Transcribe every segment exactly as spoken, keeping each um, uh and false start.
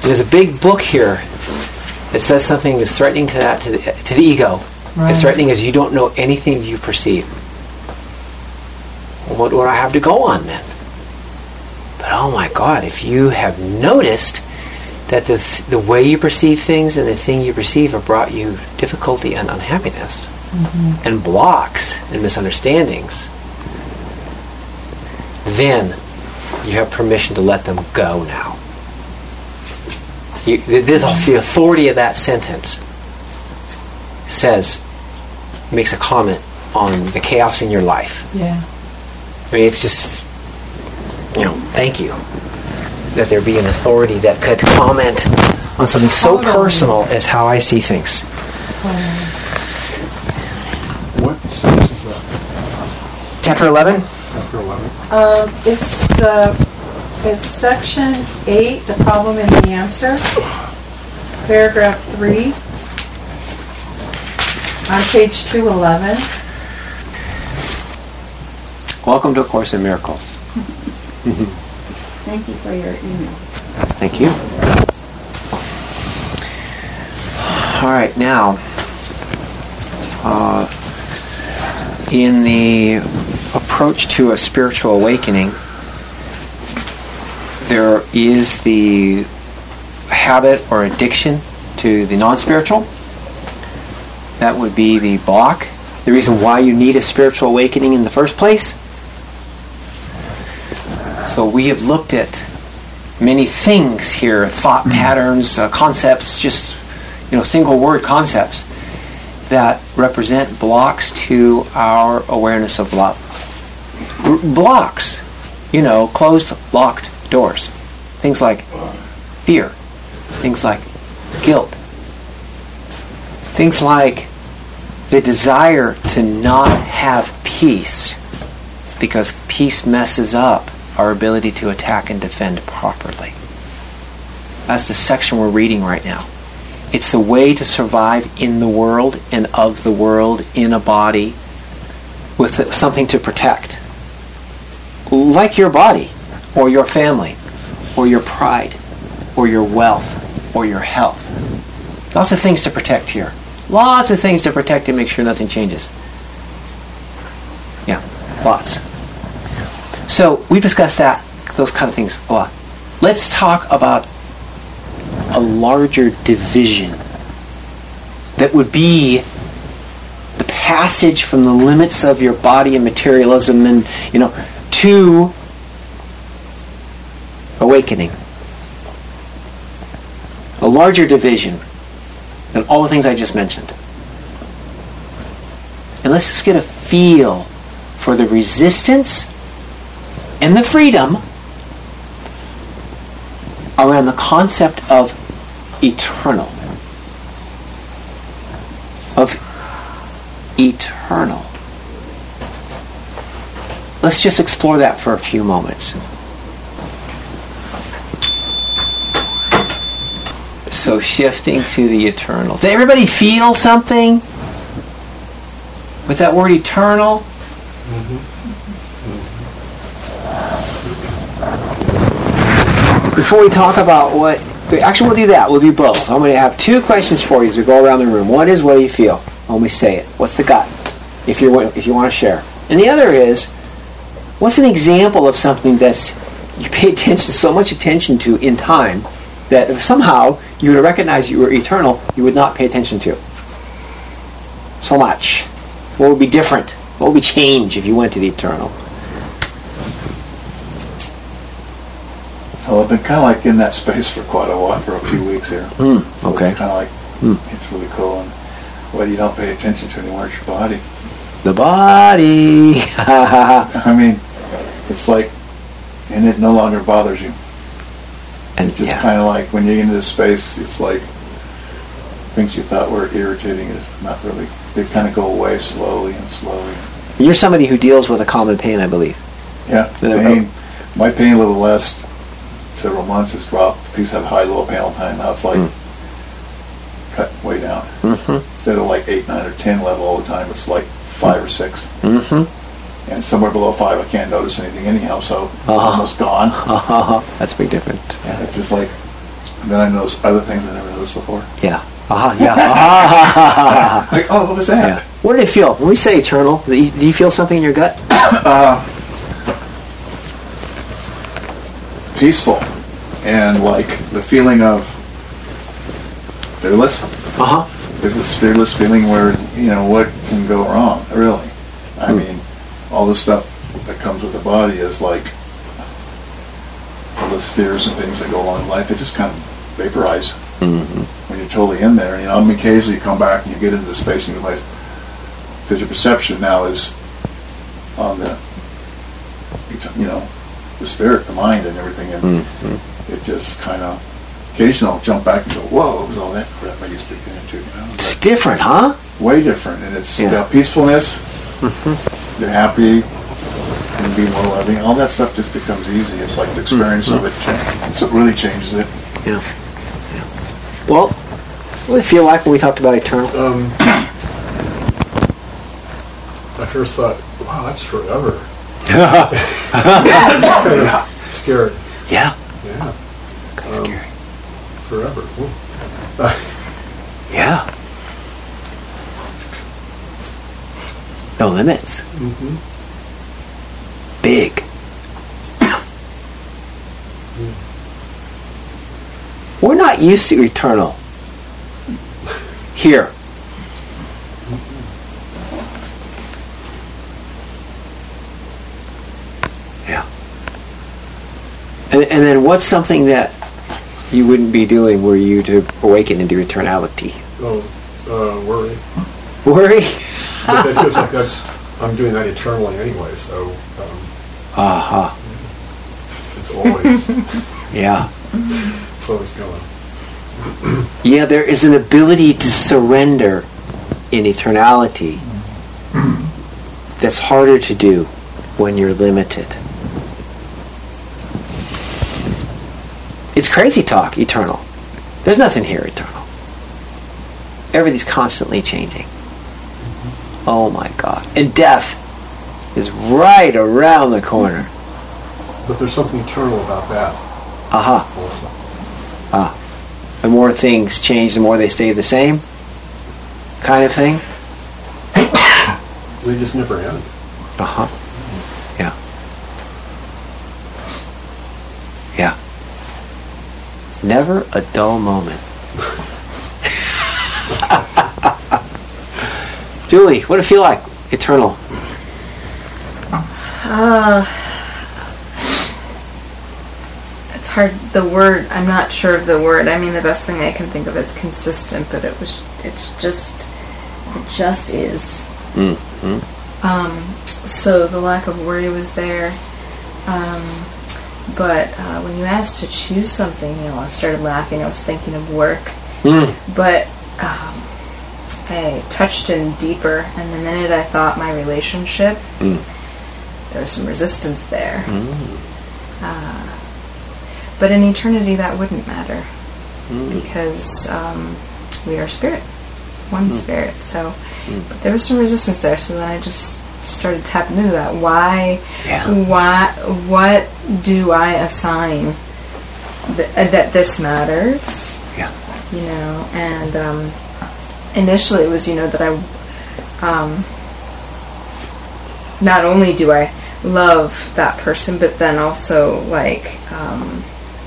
There's a big book here that says something that's threatening to that to the, to the ego. Right. As threatening as you don't know anything you perceive. Well, what do I have to go on then? But oh my God, if you have noticed that the th- the way you perceive things and the thing you perceive have brought you difficulty and unhappiness, mm-hmm. and blocks and misunderstandings, then you have permission to let them go now. You, the, the, the authority of that sentence says, makes a comment on the chaos in your life. Yeah. I mean, it's just, you know, thank you that there be an authority that could comment on something so Totally. personal as how I see things. What sentence is that? Chapter eleven? Chapter eleven. Um, it's the it's section eight, the problem and the answer, paragraph three, on page two eleven. Welcome to A Course in Miracles. Thank you for your email. Thank you. All right, now, uh, in the approach to a spiritual awakening, there is the habit or addiction to the non-spiritual. That would be the block, the reason why you need a spiritual awakening in the first place. So we have looked at many things here, thought patterns, uh, concepts, just, you know, single word concepts that represent blocks to our awareness of love. R- blocks, you know, closed, locked doors. Things like fear, things like guilt, things like the desire to not have peace because peace messes up our ability to attack and defend properly. That's the section we're reading right now. It's the way to survive in the world and of the world in a body with something to protect. Like your body, or your family, or your pride, or your wealth, or your health. Lots of things to protect here. Lots of things to protect and make sure nothing changes. Yeah, lots. So we discussed that, those kind of things a lot. Let's talk about a larger division that would be the passage from the limits of your body and materialism and, you know, to awakening. A larger division than all the things I just mentioned. And let's just get a feel for the resistance and the freedom around the concept of eternal. Of eternal. Let's just explore that for a few moments. So shifting to the eternal. Does everybody feel something with that word eternal? Mm-hmm. Before we talk about what... Actually, we'll do that. We'll do both. I'm going to have two questions for you as we go around the room. One is, what do you feel when we say it? What's the gut, if you if you want to share? And the other is, what's an example of something that's you pay attention, so much attention to in time, that if somehow you were to recognize you were eternal, you would not pay attention to? So much. What would be different? What would be change if you went to the eternal? Well, I've been kind of like in that space for quite a while, for a few weeks here. Mm, so okay. It's kind of like, mm. it's really cool. And what you don't pay attention to anymore is your body. The body. I mean, it's like, and it no longer bothers you. And it's just yeah. kind of like when you get into this space, it's like things you thought were irritating is not really. They kind of go away slowly and slowly. You're somebody who deals with a common pain, I believe. Yeah, pain. My pain level the last several months has dropped. I used to have high low panel time. Now it's like mm. cut way down. Mm-hmm. Instead of like eight, nine, or ten level all the time, it's like five or six. Mm-hmm. And somewhere below five, I can't notice anything anyhow. So it's uh-huh. almost gone. Uh-huh. That's a big difference. Yeah, it's just like then I notice other things I never noticed before. Yeah. Uh-huh, yeah. Uh-huh. Like, oh, what was that? Yeah. What do you feel? When we say eternal, do you, do you feel something in your gut? Uh, peaceful. And like the feeling of fearless. Uh-huh. There's this fearless feeling where, you know, what can go wrong, really? I Hmm. mean, all the stuff that comes with the body is like all those fears and things that go along in life, they just kind of vaporize Mm-hmm. when you're totally in there. You know, I mean, occasionally you come back and you get into the space and you realize, because your perception now is on the, you know, the spirit, the mind, and everything, and Mm-hmm. it just kind of, occasionally I'll jump back and go, whoa, what was all that crap I used to get into, you know? It's But different, huh? way different, and it's Yeah. the peacefulness, Mm-hmm. you're happy, and be more loving, all that stuff just becomes easy. It's like the experience of it, cha- it's what really changes it. Yeah. Yeah. Well, what did it feel like when we talked about eternal? Um, I first thought, wow, that's forever. Kind of scared. Yeah. Yeah. Kind of Um, scary. Forever. Ooh. Uh, Yeah. No limits. mhm. Big. We're not used to eternal. Here. Yeah. And, and then what's something that you wouldn't be doing were you to awaken into eternality? Oh, uh, worry. Worry? But it feels like that's, I'm doing that eternally anyway, so um, Uh-huh. it's, it's always, Yeah. it's always going. Yeah, there is an ability to surrender in eternality that's harder to do when you're limited. It's crazy talk, eternal. There's nothing here eternal. Everything's constantly changing. Oh my God. And death is right around the corner. But there's something eternal about that Aha. also. Ah. The more things change, the more they stay the same kind of thing. They just never end. Uh-huh. Yeah. Yeah. Never a dull moment. Julie, what does it feel like? Eternal. Uh, it's hard. The word, I'm not sure of the word. I mean, the best thing I can think of is consistent, but it was, it's just, it just is. Mm-hmm. Um, so the lack of worry was there. Um, but uh, when you asked to choose something, you know, I started laughing. I was thinking of work. Mm. But um, I touched in deeper, and the minute I thought my relationship, Mm. there was some resistance there. Mm. Uh, but in eternity, that wouldn't matter Mm. because um, we are spirit, one Mm. spirit. So, Mm. but there was some resistance there. So then I just started tapping into that. Why? Yeah. Why? What do I assign th- that this matters? Yeah. You know, and um, initially it was, you know, that I. Um, not only do I love that person, but then also like um,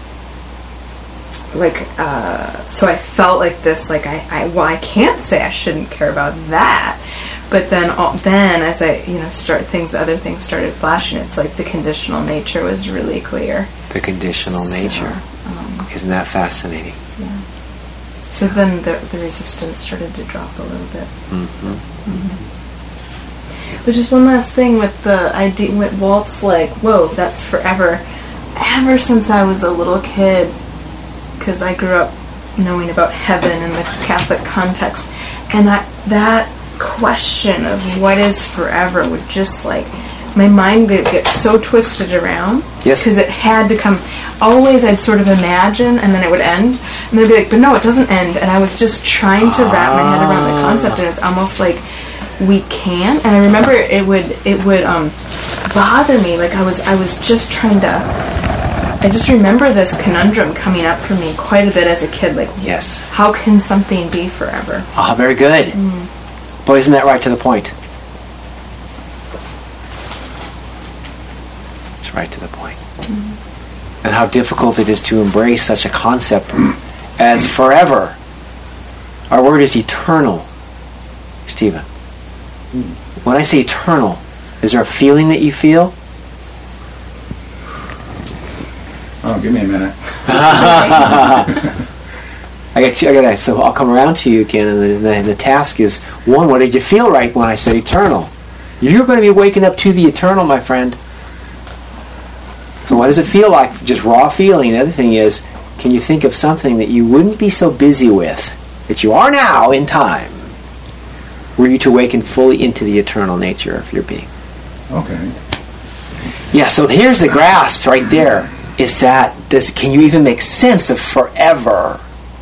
like uh, so I felt like this, like I, I well I can't say I shouldn't care about that, but then all, then as I you know start things other things started flashing. It's like the conditional nature was really clear. The conditional So, nature. um, Isn't that fascinating? yeah. So then the the resistance started to drop a little bit. Mm-hmm. Mm-hmm. But just one last thing with the idea with Walt's, like, whoa, that's forever. Ever since I was a little kid, because I grew up knowing about heaven in the Catholic context, and I, that question of what is forever would just like, my mind would get so twisted around. Yes. Because it had to come. Always I'd sort of imagine, and then it would end, and they'd be like, but no, it doesn't end. And I was just trying to wrap my head around the concept, and it's almost like we can. And I remember it would it would um, bother me. Like I was I was just trying to I just remember this conundrum coming up for me quite a bit as a kid. Like, Yes. how can something be forever? Ah, very good. Mm. Boy, isn't that right to the point? It's right to the point. Mm. And how difficult it is to embrace such a concept as forever. Our word is eternal, Stephen. Mm. When I say eternal, is there a feeling that you feel? Oh, give me a minute. I got you. I got. So I'll come around to you again, and the, the, the task is one. What did you feel right when I said eternal? You're going to be waking up to the eternal, my friend. So what does it feel like? Just raw feeling. The other thing is, can you think of something that you wouldn't be so busy with, that you are now in time, were you to awaken fully into the eternal nature of your being? Okay. Yeah. So here's the grasp right there. Is that does can you even make sense of forever?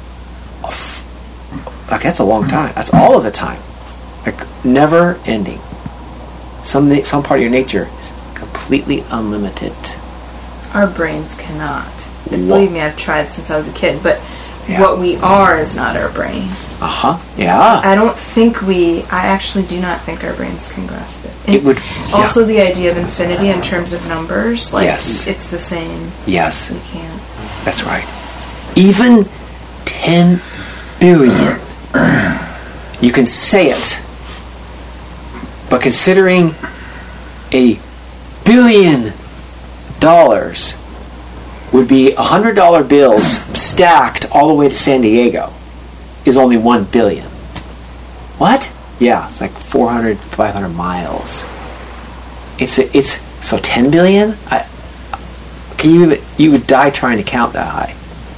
Like, that's a long time. That's all of the time. Like, never ending. Some some part of your nature is completely unlimited. Our brains cannot. What? Believe me, I've tried since I was a kid, but Yeah. what we are is not our brain. Uh-huh. Yeah. I don't think we, I actually do not think our brains can grasp it. And It would- yeah. Also, the idea of infinity in terms of numbers, like, Yes. it's the same. Yes. We can't. That's right. Even ten billion. You can say it. But considering a billion dollars would be one hundred dollar bills stacked all the way to San Diego is only one billion. What? Yeah, it's like four hundred, five hundred miles. It's a, it's so ten billion? I, can you even, you would die trying to count that high.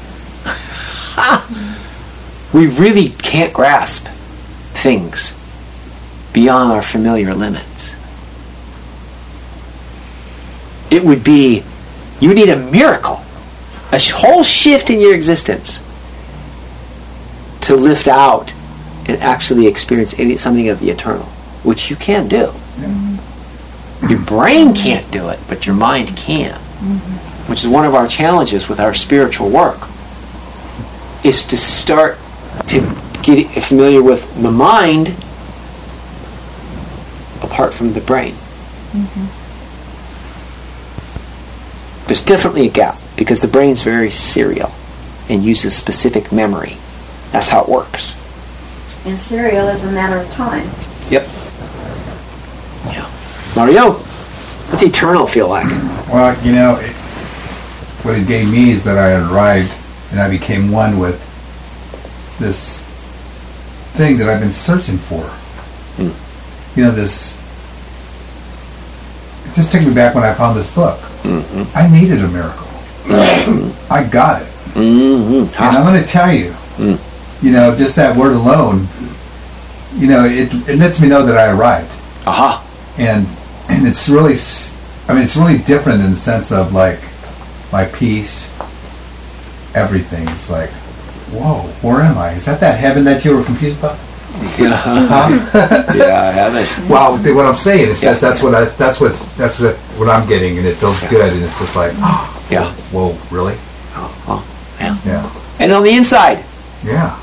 We really can't grasp things beyond our familiar limits. It would be, you need a miracle, a sh- whole shift in your existence to lift out and actually experience any, something of the eternal, which you can do. Yeah. Your brain can't do it, but your mind can. Mm-hmm. Which is one of our challenges with our spiritual work, is to start to get familiar with the mind apart from the brain. Mm-hmm. There's definitely a gap, because the brain's very serial and uses specific memory. That's how it works. And serial is a matter of time. Yep. Yeah. Mario, what's eternal feel like? Well, you know, it, what it gave me is that I had arrived and I became one with this thing that I've been searching for. Mm. You know, this... It just took me back when I found this book. Mm-hmm. I needed a miracle. I got it. Mm-hmm. And I'm going to tell you, Mm. you know, just that word alone, you know, it, it lets me know that I arrived. Aha. And and it's really, s- I mean, it's really different in the sense of, like, my peace, everything. It's like, whoa, where am I? Is that that heaven that you were confused about? Yeah. Huh? Yeah, I haven't. Well, th- what I'm saying is Yeah. that's, that's what I, that's what that's what what I'm getting, and it feels Yeah. good, and it's just like, oh, Yeah. whoa, really? Oh, oh, yeah. Yeah, And on the inside, yeah.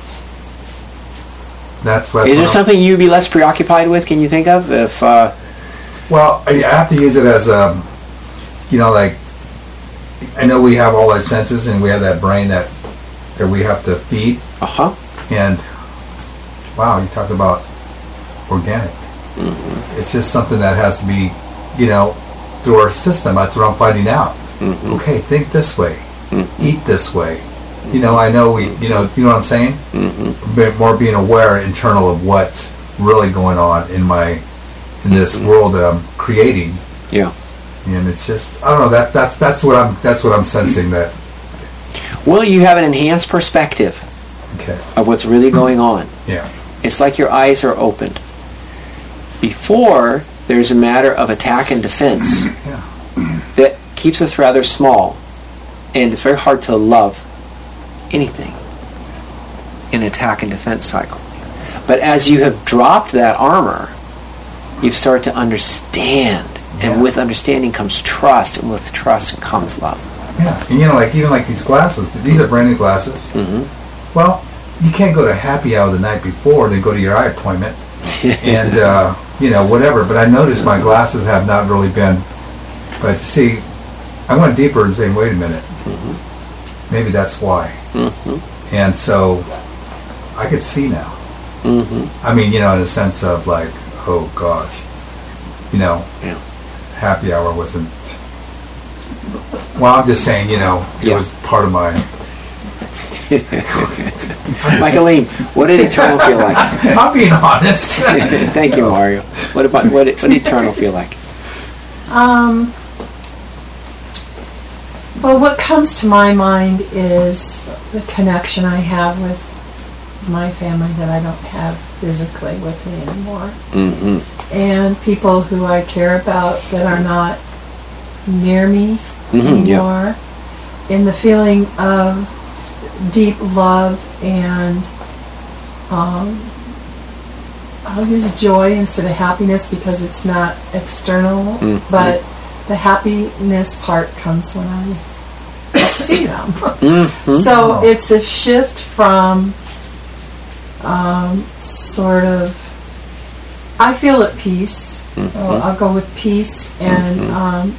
That's what. is there something you'd be less preoccupied with, can you think of? If, uh, Well, I I have to use it as a, you know, like, I know we have all our senses, and we have that brain that that we have to feed, uh-huh. and wow, you talk about organic. Mm-hmm. It's just something that has to be, you know, through our system. That's what I'm finding out. Mm-hmm. Okay, think this way, Mm-hmm. eat this way. You know, I know we, you know, you know what I'm saying? Mm-hmm. A bit more being aware internal of what's really going on in my, in this Mm-hmm. world that I'm creating. Yeah. And it's just, I don't know, that that's that's what I'm that's what I'm sensing that. Well, you have an enhanced perspective Okay. of what's really going on. Yeah. It's like your eyes are opened. Before, there's a matter of attack and defense Yeah. that keeps us rather small, and it's very hard to love anything in attack and defense cycle. But as you have dropped that armor, you've started to understand, and Yeah. with understanding comes trust, and with trust comes love. Yeah, and you know, like even like these glasses, these are brand new glasses. Mm-hmm. Well, you can't go to happy hour the night before, then go to your eye appointment, and uh, you know whatever. But I noticed my glasses have not really been. But see, I went deeper and saying, wait a minute, Mm-hmm. maybe that's why. Mm-hmm. And so I could see now. Mm-hmm. I mean, you know, in a sense of like, oh gosh, you know, Yeah. happy hour wasn't. Well, I'm just saying, you know, it Yeah. was part of my. Michaeline, what did eternal feel like? I'm being honest. Thank you, Mario. What about what? What did eternal feel like? Um, well, what comes to my mind is the connection I have with my family that I don't have physically with me anymore. Mm-hmm. And people who I care about that are not near me Mm-hmm, yeah. anymore. And the feeling of deep love and um, I'll use joy instead of happiness because it's not external, Mhm. but the happiness part comes when I see them. Mm-hmm. So it's a shift from um, sort of, I feel at peace. Mhm. I'll, I'll go with peace and Mhm. um,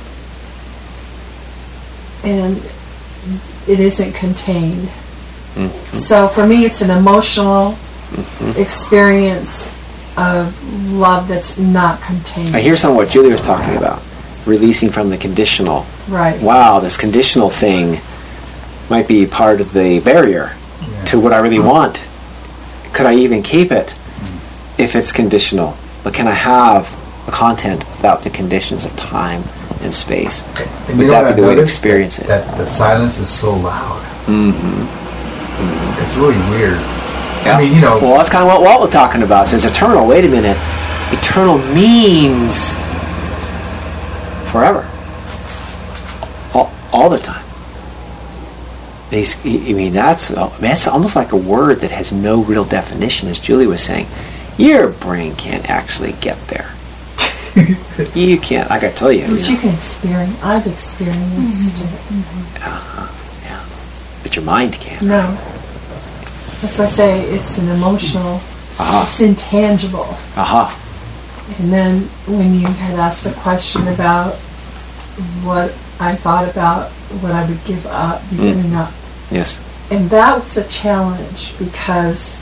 and it isn't contained. Mm-hmm. So for me, it's an emotional experience of love that's not contained. I hear some of what Julie was talking about, releasing from the conditional. Right. Wow, this conditional thing might be part of the barrier Yeah. to what I really want. Could I even keep it if it's conditional? But can I have the content without the conditions of time and space? And Would you know that what be the I've way to noticed? experience it? That the silence is so loud. Mm-hmm. It's really weird. Yeah. I mean, you know, Well, that's kind of what Walt was talking about. It says eternal. Wait a minute. Eternal means forever. All, all the time. He's, he, I mean, that's that's almost like a word that has no real definition, as Julie was saying. Your brain can't actually get there. You can't. I got to tell you. But you you know. can experience, I've experienced it. Uh-huh. Yeah. But your mind can't. No. That's why I say it's an emotional, Uh-huh. it's intangible. Uh-huh. And then when you had asked the question about what I thought about what I would give up, be Mm. giving up. Yes. And that was a challenge because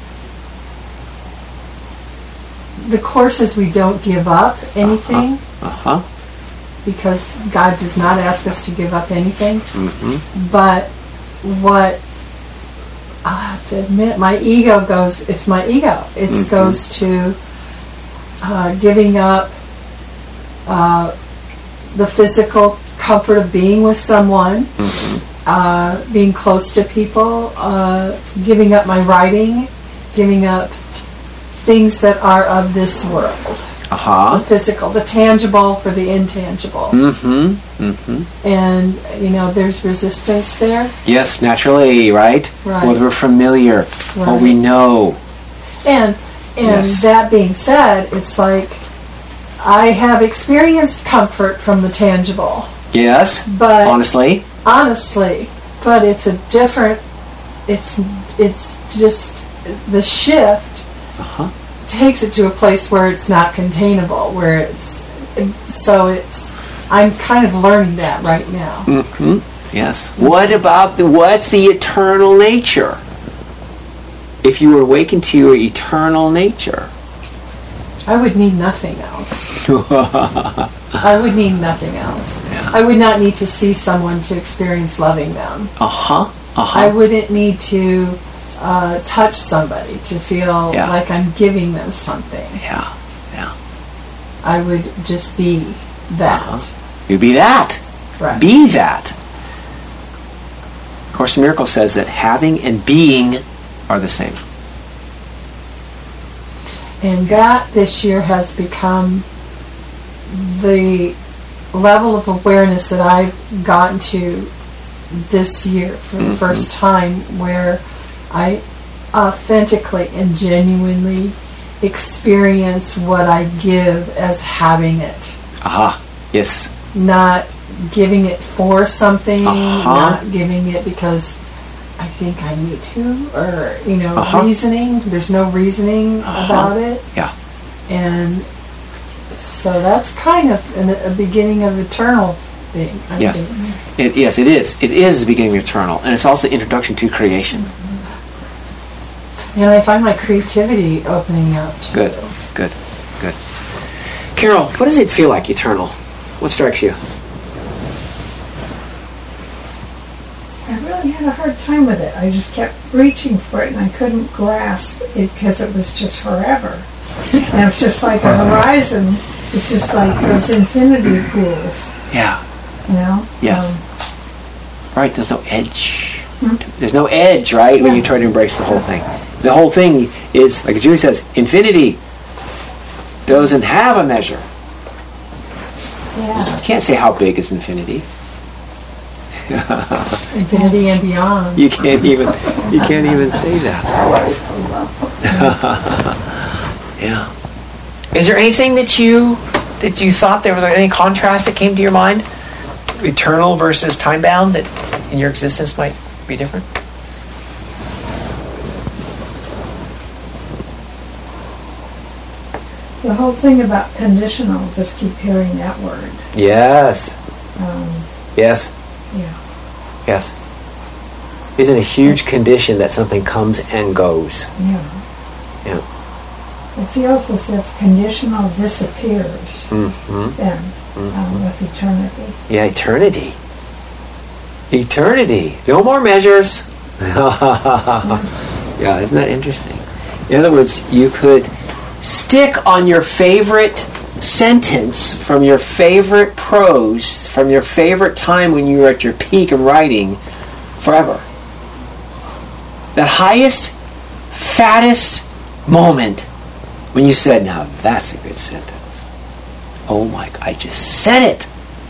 the course says we don't give up anything Uh-huh. because God does not ask us to give up anything. Mm-hmm. But what I have to admit, my ego goes, it's my ego. It Mhm. goes to uh, giving up uh, the physical comfort of being with someone, Mm-hmm. uh, being close to people, uh, giving up my writing, giving up things that are of this world. Uh-huh. The physical, the tangible for the intangible. Mm-hmm. Mm-hmm. And, you know, there's resistance there. Yes, naturally, right? Right. Well, we're familiar. Well, we Right. know. And and Yes. that being said, it's like I have experienced comfort from the tangible, Yes. but Honestly. honestly, but it's a different. It's it's just the shift Uh-huh. takes it to a place where it's not containable, where it's so it's. I'm kind of learning that right now. Mm-hmm. Yes. What about the, what's the eternal nature? If you were awakened to your eternal nature. I would need nothing else. I would need nothing else. I would not need to see someone to experience loving them. Uh-huh. Uh-huh. I wouldn't need to uh, touch somebody to feel Yeah. like I'm giving them something. Yeah. Yeah. I would just be that. Uh-huh. You be that. Right. Be that. Course in Miracles says that having and being are the same. And that this year has become the level of awareness that I've gotten to this year for the Mhm. first time, where I authentically and genuinely experience what I give as having it, Aha. Yes. not giving it for something, Uh-huh. not giving it because I think I need to, or, you know, Uh-huh. reasoning. There's no reasoning Uh-huh. about it. Yeah. And so that's kind of an, a beginning of eternal thing, I Yes. think. It, yes, it is. It is the beginning of eternal, and it's also introduction to creation. And I find my creativity opening up too. Good, good, good. Carol, what does it feel like, eternal? What strikes you? I really had a hard time with it. I just kept reaching for it, and I couldn't grasp it because it was just forever. And it's just like a horizon. It's just like those infinity pools, Yeah. you know? Yeah. Um, Right, there's no edge. Hmm? There's no edge, right, when Yeah. you try to embrace the whole thing. The whole thing is, like Julie says, infinity doesn't have a measure. yeah. You can't say how big is infinity. Infinity and beyond. You can't even you can't even say that. Yeah. Is there anything that you that you thought there was any contrast that came to your mind? Eternal versus time bound that in your existence might be different? The whole thing about conditional, just keep hearing that word. Yes. Um, Yes. yeah. Yes. Isn't a huge condition that something comes and goes. Yeah. Yeah. It feels as if conditional disappears Mm-hmm. then um, with eternity. Yeah, eternity. Eternity. No more measures. Yeah, isn't that interesting? In other words, you could stick on your favorite sentence from your favorite prose, from your favorite time when you were at your peak of writing forever. That highest, fattest moment when you said, now that's a good sentence. Oh my, I just said it.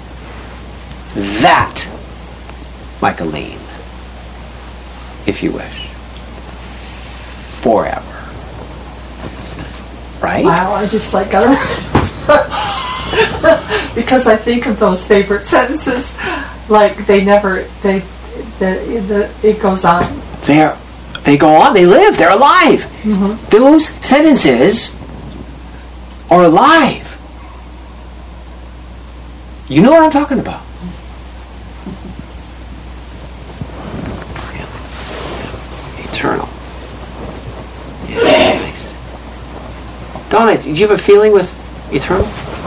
That, Michaeline, if you wish. Forever. Right? Wow, I just like got because I think of those favorite sentences, like they never, they, the, the it goes on. They're, they go on, they live, they're alive. Mm-hmm. Those sentences are alive. You know what I'm talking about. Eternal. Yeah, nice. Donna, did you have a feeling with eternal?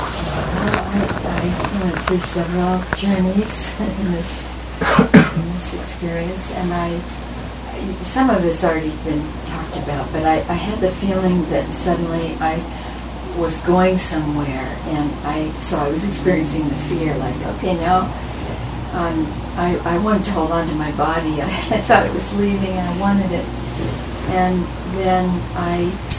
I went through several journeys in this, in this experience, and I, some of it's already been talked about, but I, I had the feeling that suddenly I was going somewhere, and I so I was experiencing the fear, like, okay, now um, I, I wanted to hold on to my body. I, I thought it was leaving, and I wanted it, and then I,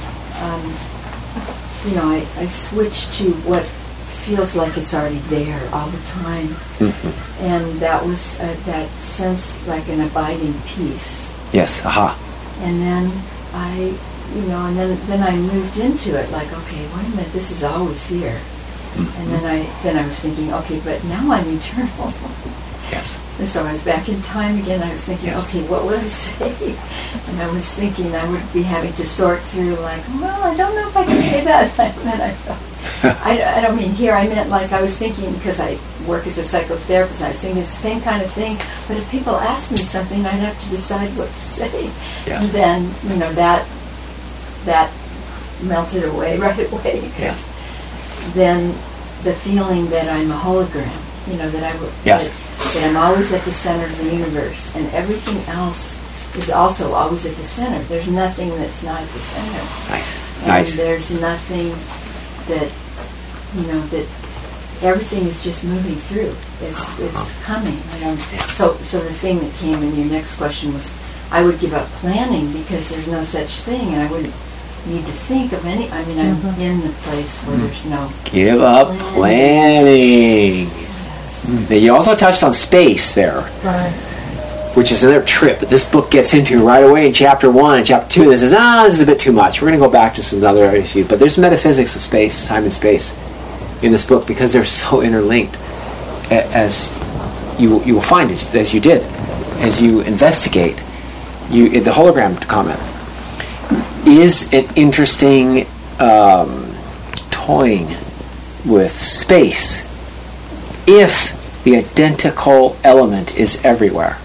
um, you know, I, I switched to what feels like it's already there all the time, Mm-hmm. and that was uh, that sense like an abiding peace. Yes, aha. And then I, you know, and then then I moved into it like, okay, wait a minute, this is always here. Mm-hmm. And then I then I was thinking, okay, but now I'm eternal. Yes. And so I was back in time again. I was thinking, Yes. okay, what would I say? And I was thinking I would be having to sort through, like, well, I don't know if I can say that. And then I thought, I, I don't mean here. I meant like I was thinking because I work as a psychotherapist. I was thinking it's the same kind of thing. But if people ask me something, I'd have to decide what to say. Yeah. And then you know that that melted away right away because then the feeling that I'm a hologram. You know that I would. Yes. That, that I'm always at the center of the universe, and everything else is also always at the center. There's nothing that's not at the center. Nice. And Nice. there's nothing that, you know, that everything is just moving through. It's it's coming. I don't, so, so the thing that came in your next question was, I would give up planning because there's no such thing, and I wouldn't need to think of any, I mean, I'm Mhm. in the place where there's no Give up planning. Now, you also touched on space there, Right. which is another trip that this book gets into right away in chapter one and chapter two. And it says, ah, this is a bit too much. We're going to go back to some other issues. But there's metaphysics of space, time and space, in this book because they're so interlinked. a- as you you will find as, as you did, as you investigate, you the hologram comment is an interesting um, toying with space if the identical element is everywhere.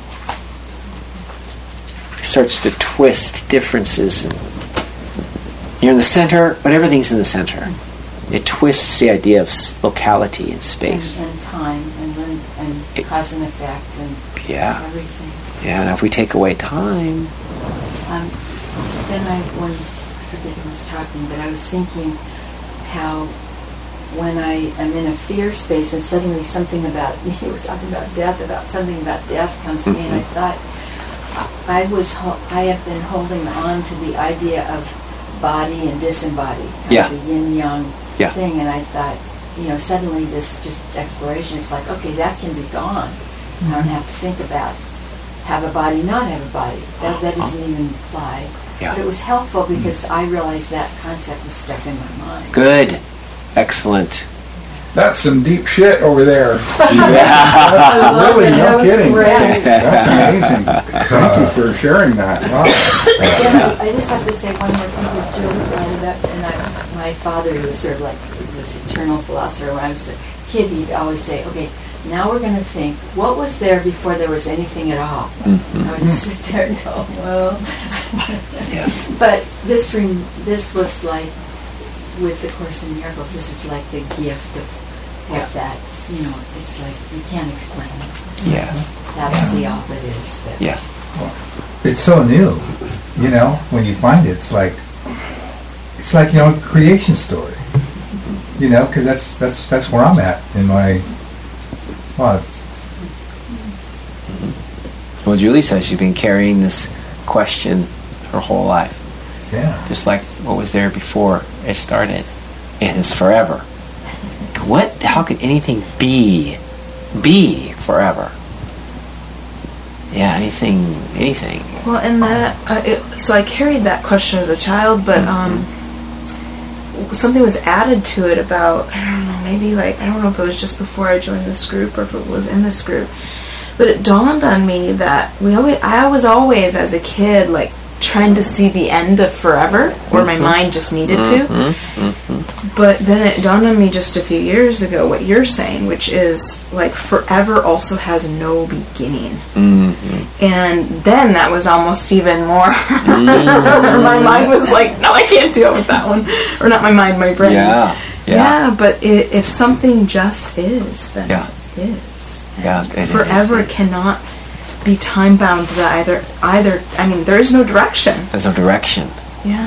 It starts to twist differences. And you're in the center, but everything's in the center. It twists the idea of s- locality and space. And, and time, and then and It- cause and effect, and Yeah. everything. Yeah, and if we take away time, Um, then I, when, I forget who was talking, but I was thinking how when I am in a fear space and suddenly something about, you were talking about death, about something about death comes to me, and I thought, I was, ho- I have been holding on to the idea of body and disembodied, kind Yeah. of a yin-yang Yeah. thing, and I thought, you know, suddenly this just exploration is like, okay, that can be gone. I don't have to think about have a body, not have a body. That, that doesn't even apply. Yeah. But it was helpful because I realized that concept was stuck in my mind. good, excellent. That's some deep shit over there. I love Really, it. That no was kidding. great. That's amazing. Thank you for sharing that. Wow. Yeah, I I just have to say one more thing, because Julie brought it up, and I, my father, who was sort of like this eternal philosopher, when I was a kid, he'd always say, okay, now we're going to think, what was there before there was anything at all? Mhm. I would just sit there and go, well. Yeah. But this rem- this was like, with the Course in Miracles, this is like the gift of, of that, you know, it's like, you can't explain it. It's like, Yes. that's the all that is there. Yes. It's so new, you know, when you find it, it's like, it's like, you know, creation story. You know, because that's, that's, that's where I'm at in my, well, it's, Well, Julie says she's been carrying this question her whole life, yeah. just like what was there before it started, and it's forever. What? How could anything be, be forever? Yeah, anything, anything. Well, and that, uh, it, so I carried that question as a child, but um, something was added to it about, I don't know, maybe like, I don't know if it was just before I joined this group or if it was in this group, but it dawned on me that we always, I was always, as a kid, like, trying to see the end of forever, where my mind just needed to. But then it dawned on me just a few years ago what you're saying, which is like forever also has no beginning. Mm-hmm. And then that was almost even more. My mind was like, no, I can't deal with that one. Or not my mind, my brain. Yeah, yeah. Yeah, but I if something just is, then Yeah. it is. And Yeah, it is. forever cannot be time bound to either. Either. I mean, there is no direction. There's no direction. Yeah.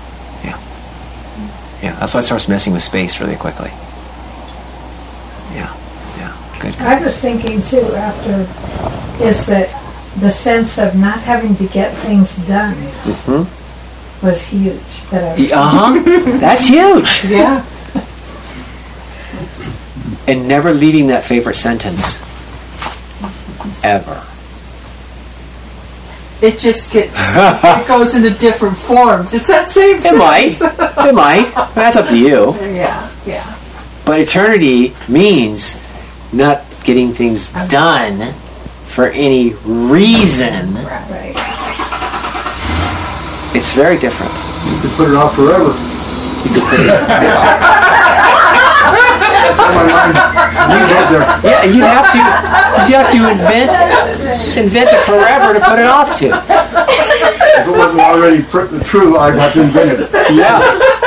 Yeah, that's why it starts messing with space really quickly. Yeah, yeah, good. good. I was thinking too, after, is that the sense of not having to get things done Mhm. was huge. That I was Uh huh. That's huge. Yeah. And never leaving that favorite sentence. Ever. It just gets, it goes into different forms. It's that same It might. sentence. It might. That's up to you. Yeah, yeah. But eternity means not getting things done for any reason. right. It's very different. You could put it off forever. You could put it. That's how my mind goes there. Yeah, you have to. You have to invent invent a forever to put it off to. If it wasn't already pr- true, I'd have to invent it. Yeah.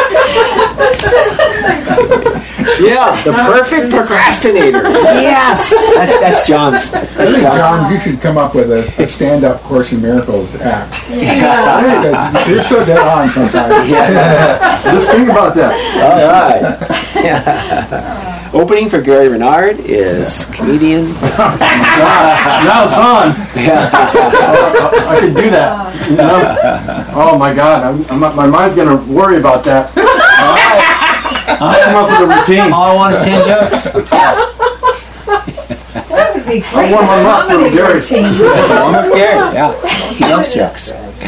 Yeah, the perfect procrastinator. Yes, that's that's John's. I That's think, John's. John, you should come up with a, a stand-up Course in Miracles act. Yeah. You're so dead on sometimes. Just think about that. All right. Yeah. Opening for Gary Renard is comedian. Now it's on. Yeah. I can do that. You know? Oh my God, I'm, I'm not, my mind's going to worry about that. I'll come up with a routine. All I want is ten jokes. That would be great. I'll warm them up for Comedy Gary. routine. Warm up Gary. Yeah. He loves jokes.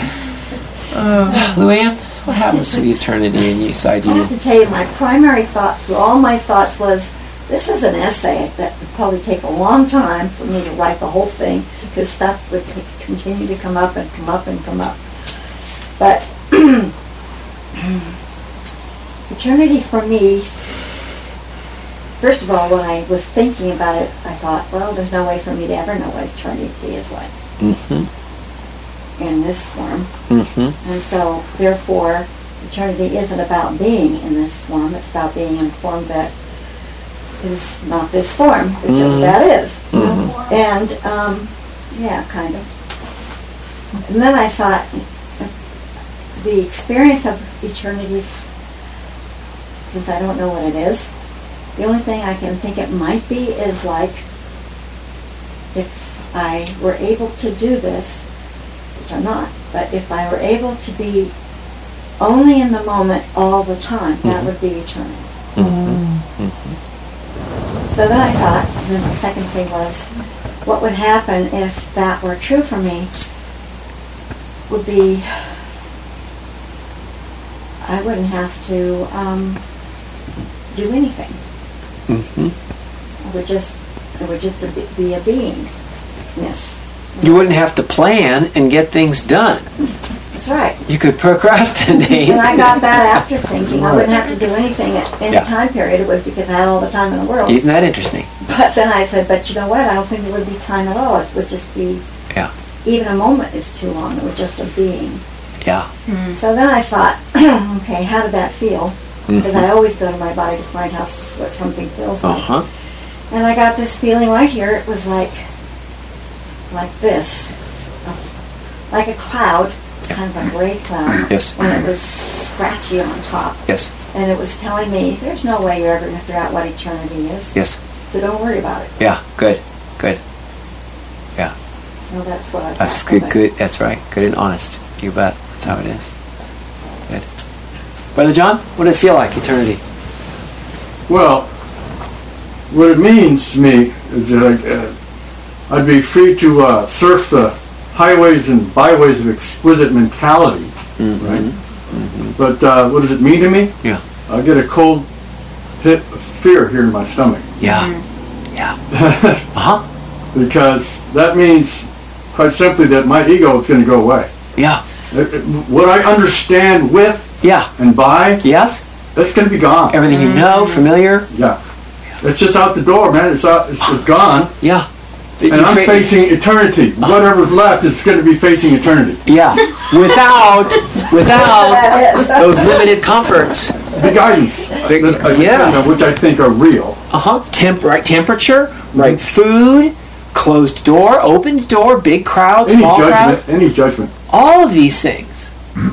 Luann, what happens to the eternity inside I you? have to tell you, my primary thought through all my thoughts was, this is an essay that would probably take a long time for me to write the whole thing, because stuff would c- continue to come up and come up and come up. But eternity for me, first of all, when I was thinking about it, I thought, well, there's no way for me to ever know what eternity is like Mm-hmm. in this form. Mm-hmm. And so, therefore, eternity isn't about being in this form. It's about being in a form that is not this form, whichever Mhm. that is. Mhm. And, um, yeah, kind of. And then I thought, the experience of eternity, since I don't know what it is, the only thing I can think it might be is like, if I were able to do this, which I'm not, but if I were able to be only in the moment all the time, that Mhm. would be eternity. Mm-hmm. So then I thought, and then the second thing was, what would happen if that were true for me would be, I wouldn't have to um, do anything. Mm-hmm. It would just, it would just be a beingness. You wouldn't have to plan and get things done. That's right. You could procrastinate. And I got that after thinking. I wouldn't have to do anything at any Yeah. time period. It would, because I had all the time in the world. Isn't that interesting? But then I said, but you know what? I don't think there would be time at all. It would just be, Yeah. even a moment is too long. It would just a being. Yeah. So then I thought, okay, how did that feel? Because I always go to my body to find how s- what something feels like. Uh-huh. And I got this feeling right here. It was like, like this, like a cloud, kind of a gray cloud. Yes. When it was scratchy on top. Yes. And it was telling me, there's no way you're ever going to figure out what eternity is. Yes. So don't worry about it. Yeah. Good. Good. Yeah. So that's what I That's got good. from it. Good. That's right. Good and honest. You bet. That's how it is. Good. Brother John, what did it feel like, eternity? Well, what it means to me is that uh, I'd be free to uh, surf the highways and byways of exquisite mentality, Mm-hmm. right? But uh, what does it mean to me? Yeah. I get a cold pit of fear here in my stomach. Yeah. Yeah. Uh-huh. Because that means, quite simply, that my ego is going to go away. Yeah. It- it- what I understand with Yeah. and by, Yes. that's going to be gone. Everything you know, familiar. Yeah. It's just out the door, man. It's out, it's, it's gone. Yeah. And You I'm fa- facing eternity. Whatever's left is going to be facing eternity. Yeah. Without, without That is. those limited comforts. The guidance, Big- that- uh, yeah. you know, which I think are real. Uh-huh. Temp- right temperature, right food, closed door, opened door, big crowd, Any small judgment, crowd. any judgment, All of these things.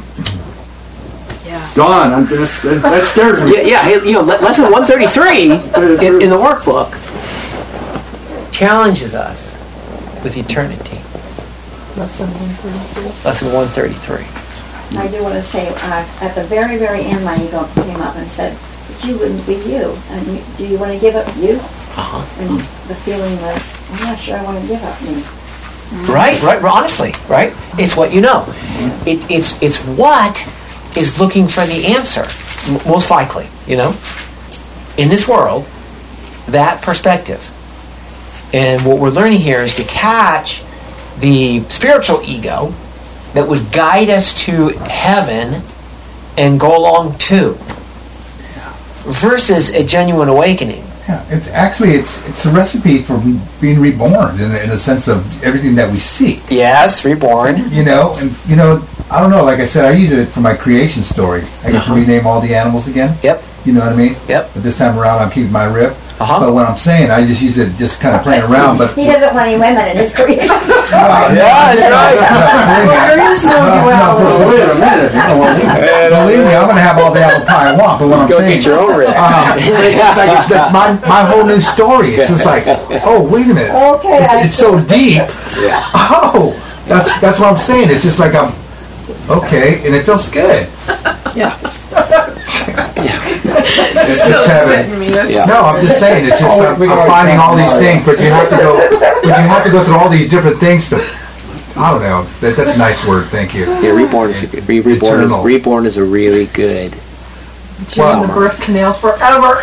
gone. I'm, that's, that, that scares me. Yeah, yeah. hey, You know, le- lesson one thirty-three in, in the workbook challenges us with eternity. Lesson one thirty-three. Lesson one thirty-three. I do want to say, uh, at the very, very end, my ego came up and said, but you wouldn't be you. And you, do you want to give up you? Uh-huh. And the feeling was, I'm not sure I want to give up me. Right, right, right, honestly, right? It's what you know. It, it's it's what is looking for the answer, m- most likely, you know? In this world, that perspective. And what we're learning here is to catch the spiritual ego that would guide us to heaven and go along too, versus a genuine awakening. Yeah, it's actually it's it's a recipe for being reborn in a, in a sense of everything that we seek. Yes, reborn. You know, and you know, I don't know. Like I said, I use it for my creation story. I get Uh-huh. to rename all the animals again. Yep. You know what I mean? Yep. But this time around, I'm keeping my rip. Uh-huh. But what I'm saying, I just use it, just kind of playing around. But He doesn't want any women in his creation. Yeah, that's right. There is no duality. Well, wait a minute. You know, Believe me, I'm going to have all the apple pie I want. But what I'm Go saying, get your own rib. um, it's like it's, that's my my whole new story. It's just like, oh, wait a minute. Okay, I It's, it's so deep. Oh, that's that's what I'm saying. It's just like I'm okay, and it feels good. Yeah. It's, it's heaven. Yeah. No, I'm just saying. It's just Oh, I'm, we can I'm always finding talk all these about it. things, but you have to go. But you have to go through all these different things to. I don't know. That, that's a nice word. Thank you. Yeah, reborn is re- reborn is, Eternal. reborn is a really good She's in the birth canal forever.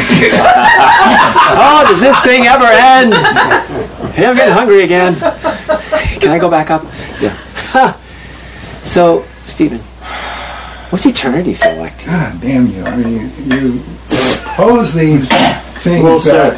Oh, does this thing ever end? Hey, I'm getting hungry again. Can I go back up? Yeah. So, Stephen, what's eternity feel like to you? God damn you. I mean, you, you pose these things Well that,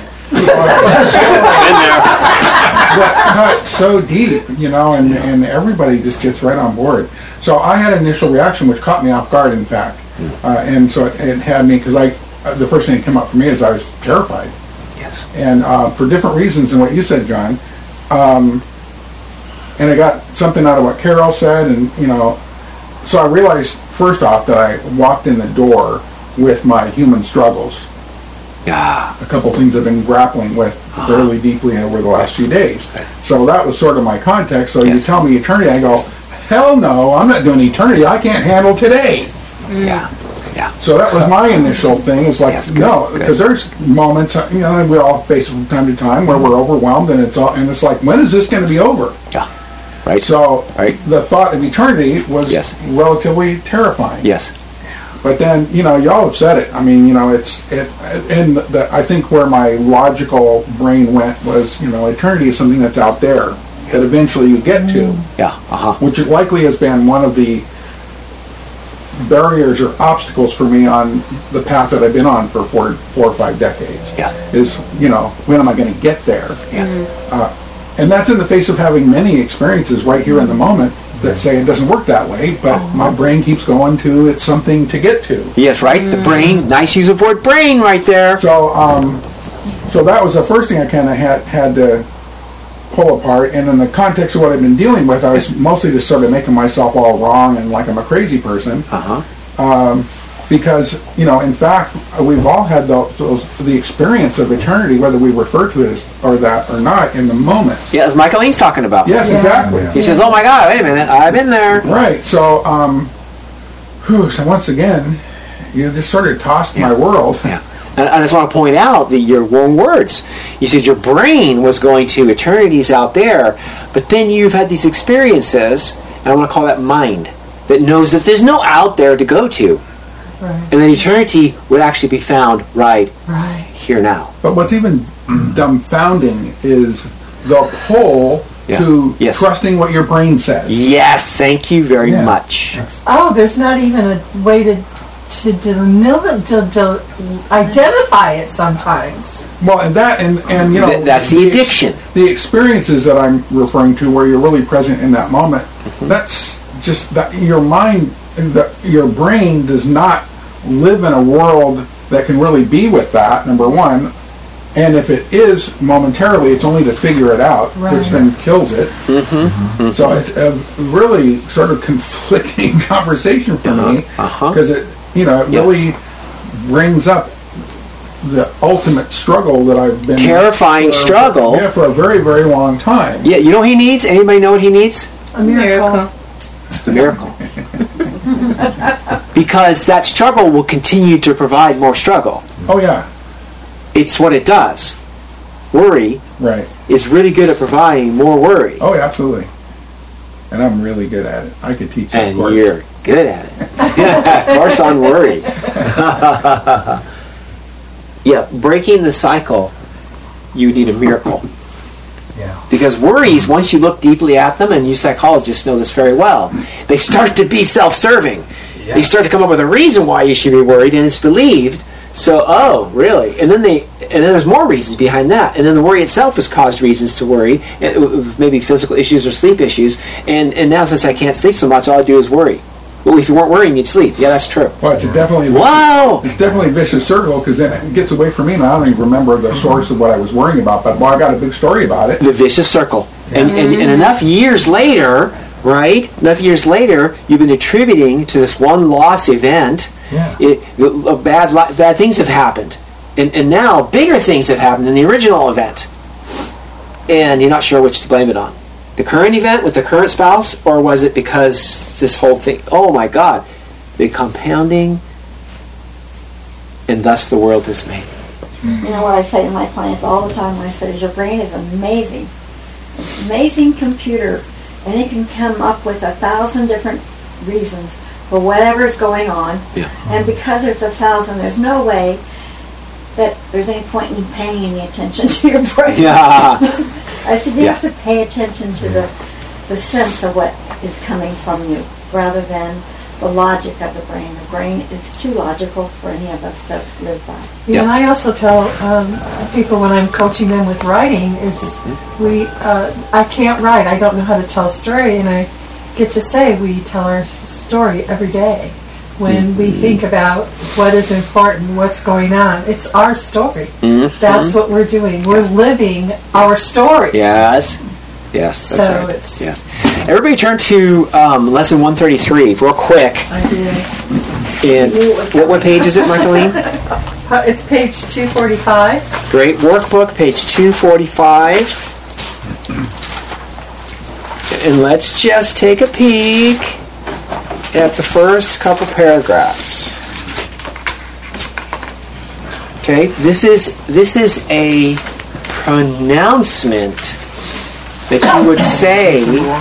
that cut so deep, you know, and, and everybody just gets right on board. So I had an initial reaction which caught me off guard, in fact. Uh, and so it, it had me, because I, uh, the first thing that came up for me is I was terrified. Yes. And uh, for different reasons than what you said, John. Um, and I got something out of what Carol said, and, you know, so I realized, first off, that I walked in the door with my human struggles. Yeah. A couple things I've been grappling with fairly deeply over the last few days. So that was sort of my context. So Yes. you tell me eternity, I go, hell no, I'm not doing eternity. I can't handle today. Yeah. Yeah. So that was my initial thing. It's like, Yes, good, no, good. because there's moments, you know, and we all face it from time to time where we're overwhelmed, and it's all, and it's like, when is this going to be over? Yeah. Right. So Right. the thought of eternity was Yes. relatively terrifying. Yes. But then, you know, y'all have said it. I mean, you know, it's it. And the, I think where my logical brain went was, you know, eternity is something that's out there that eventually you get to, Yeah. Uh huh. which likely has been one of the barriers or obstacles for me on the path that I've been on for four, four or five decades. Yeah. Is, you know, when am I going to get there? Yes. Uh, and that's in the face of having many experiences right here in the moment that say it doesn't work that way, but my brain keeps going to it's something to get to. Yes. Right. The brain. Nice use of word brain right there. So, um, so that was the first thing I kind of had had to pull apart. And in the context of what I've been dealing with, I was mostly just sort of making myself all wrong and like I'm a crazy person. Uh huh. Um, because, you know, in fact, we've all had those, those, the experience of eternity, whether we refer to it as or that or not, in the moment. Yeah. As Michael Lean's talking about. Yes, Yeah. exactly. He says, "Oh my God! Wait a minute! I've been there." Right. So, um, whew, so once again, you just sort of tossed my world. Yeah. And I just want to point out that your own words. You said your brain was going to eternities out there, but then you've had these experiences, and I want to call that mind, that knows that there's no out there to go to. Right. And then eternity would actually be found right Right. here now. But what's even dumbfounding is the pull Yeah. to Yes. trusting what your brain says. Yes, thank you very Yeah. much. Oh, there's not even a way to to to, to, to identify it sometimes. Well, and that, and, and you know, Th- that's the ex- addiction. The experiences that I'm referring to, where you're really present in that moment, Mm-hmm. that's just that your mind, the, your brain does not live in a world that can really be with that. Number one, and if it is momentarily, it's only to figure it out, Right. which then kills it. Mm-hmm. So it's a really sort of conflicting conversation for me, Uh-huh. because it, you know, it Yeah. really brings up the ultimate struggle that I've been Terrifying for- struggle. yeah, for a very, very long time. Yeah, you know what he needs? Anybody know what he needs? A miracle. A miracle. Because that struggle will continue to provide more struggle. Oh yeah, It's what it does. Worry right. is really good at providing more worry. Oh, yeah, absolutely. And I'm really good at it. I could teach that And course. you're good at it. Course on worry. Yeah, breaking the cycle, you need a miracle. Yeah. Because worries, once you look deeply at them, and you psychologists know this very well, they start to be self-serving. Yeah. They start to come up with a reason why you should be worried, and it's believed. So, oh, really? And then they, and then there's more reasons behind that. And then the worry itself has caused reasons to worry, and maybe physical issues or sleep issues. And and now since I can't sleep so much, all I do is worry. Well, if you weren't worrying, you'd sleep. Yeah, that's true. Well, it's a definitely Wow! It's definitely a vicious circle, because then it gets away from me, and I don't even remember the source of what I was worrying about. But well, I got a big story about it. The vicious circle. And, and, and enough years later, right? Enough years later, you've been attributing to this one loss event. Yeah. It, uh, bad, li- bad things have happened. And, and now bigger things have happened than the original event. And you're not sure which to blame it on. The current event with the current spouse, or was it because this whole thing, oh my God, the compounding, and thus the world is made. You know what I say to my clients all the time? I say, your brain is amazing. It's an amazing computer, and it can come up with a thousand different reasons for whatever's going on. Yeah. And because there's a thousand, there's no way that there's any point in paying any attention to your brain. Yeah. I said you Yeah. have to pay attention to the, the sense of what is coming from you rather than the logic of the brain. The brain is too logical for any of us to live by. Yeah, and I also tell um, people when I'm coaching them with writing is we uh, I can't write. I don't know how to tell a story, and I get to say we tell our story every day. When we think about what is important, what's going on, it's our story. Mm-hmm. That's what we're doing. We're living our story. Yes. Yes, that's So right. it's- Yes. Everybody turn to um, lesson one thirty-three real quick. I did. And what, what page is it, Marcolene? Uh, it's page two forty-five. Great workbook, page two forty-five. And let's just take a peek at the first couple paragraphs. Okay, this is this is a pronouncement that you would say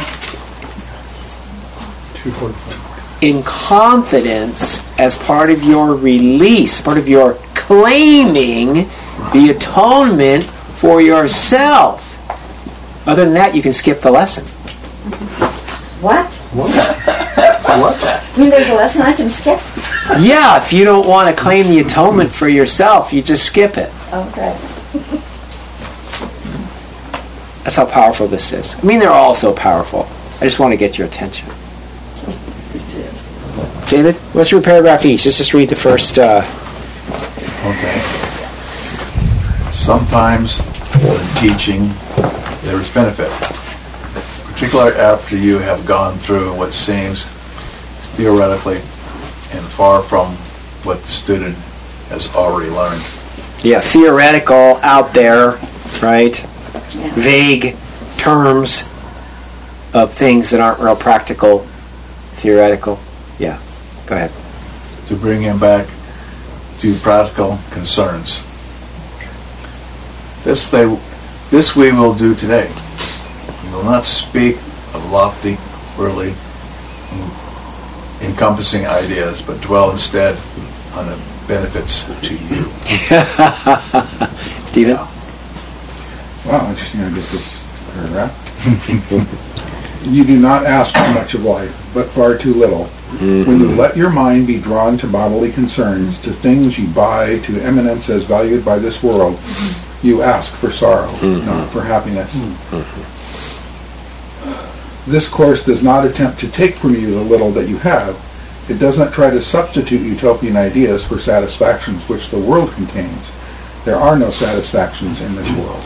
in confidence as part of your release, part of your claiming the atonement for yourself. Other than that, you can skip the lesson. What? What? You mean there's a lesson I can skip? Yeah, if you don't want to claim the atonement for yourself, you just skip it. Okay. That's how powerful this is. I mean, they're all so powerful. I just want to get your attention. David, let's read a paragraph each. Let's just read the first. Uh, Okay. Sometimes in teaching there is benefit, particularly after you have gone through what seems theoretically and far from what the student has already learned. yeah, theoretical, out there, right? Yeah. Vague terms of things that aren't real practical. Theoretical. Yeah, go ahead. To bring him back to practical concerns. This they, this we will do today. We will not speak of lofty, worldly, encompassing ideas, but dwell instead on the benefits to you. Stephen? Wow, interesting to get this paragraph. You do not ask too much of life, but far too little. When you let your mind be drawn to bodily concerns, to things you buy, to eminence as valued by this world, you ask for sorrow, not for happiness. This course does not attempt to take from you the little that you have. It does not try to substitute utopian ideas for satisfactions which the world contains. There are no satisfactions in this world.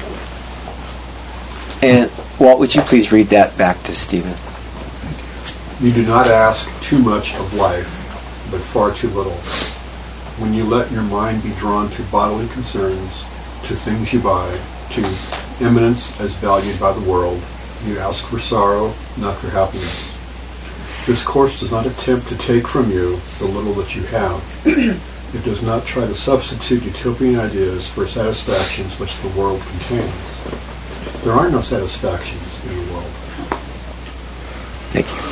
And Walt, would you please read that back to Stephen? You do not ask too much of life, but far too little. When you let your mind be drawn to bodily concerns, to things you buy, to eminence as valued by the world, you ask for sorrow, not for happiness. This course does not attempt to take from you the little that you have. It does not try to substitute utopian ideas for satisfactions which the world contains. There are no satisfactions in the world. Thank you.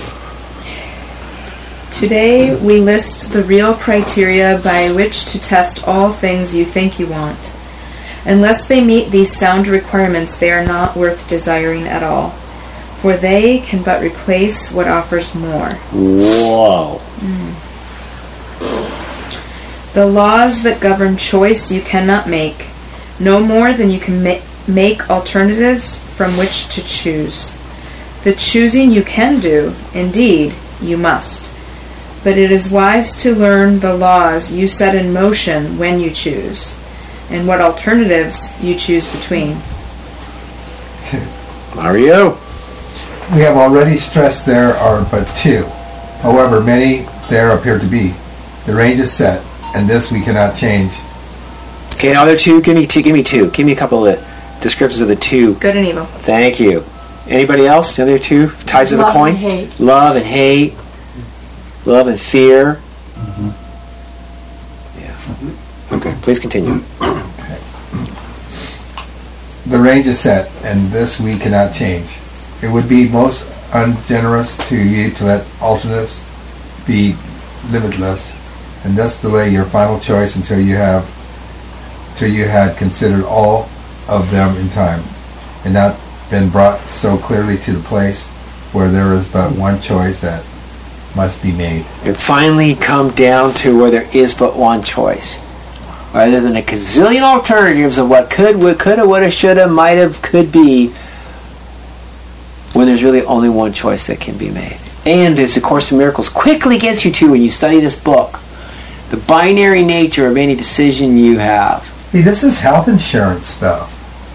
Today we list the real criteria by which to test all things you think you want. Unless they meet these sound requirements, they are not worth desiring at all, for they can but replace what offers more. Whoa. The laws that govern choice you cannot make, no more than you can ma- make alternatives from which to choose. The choosing you can do, indeed, you must. But it is wise to learn the laws you set in motion when you choose, and what alternatives you choose between. Mario? We have already stressed there are but two. However, many there appear to be. The range is set, and this we cannot change. Okay, now there two. Give me two. Give me two. Give me a couple of the descriptions of the two. Good and evil. Thank you. Anybody else? The other two sides of the Love coin? and hate. Love and hate. Love and fear. Yeah. Okay. Please continue. The range is set, and this we cannot change. It would be most ungenerous to you to let alternatives be limitless, and thus delay your final choice until you have, till you had considered all of them in time, and not been brought so clearly to the place where there is but one choice that must be made. And finally come down to where there is but one choice. Rather than a gazillion alternatives of what could, would, coulda, woulda, shoulda, might have, could be, when there's really only one choice that can be made. And as the Course in Miracles quickly gets you to when you study this book, the binary nature of any decision you have. See, this is health insurance stuff.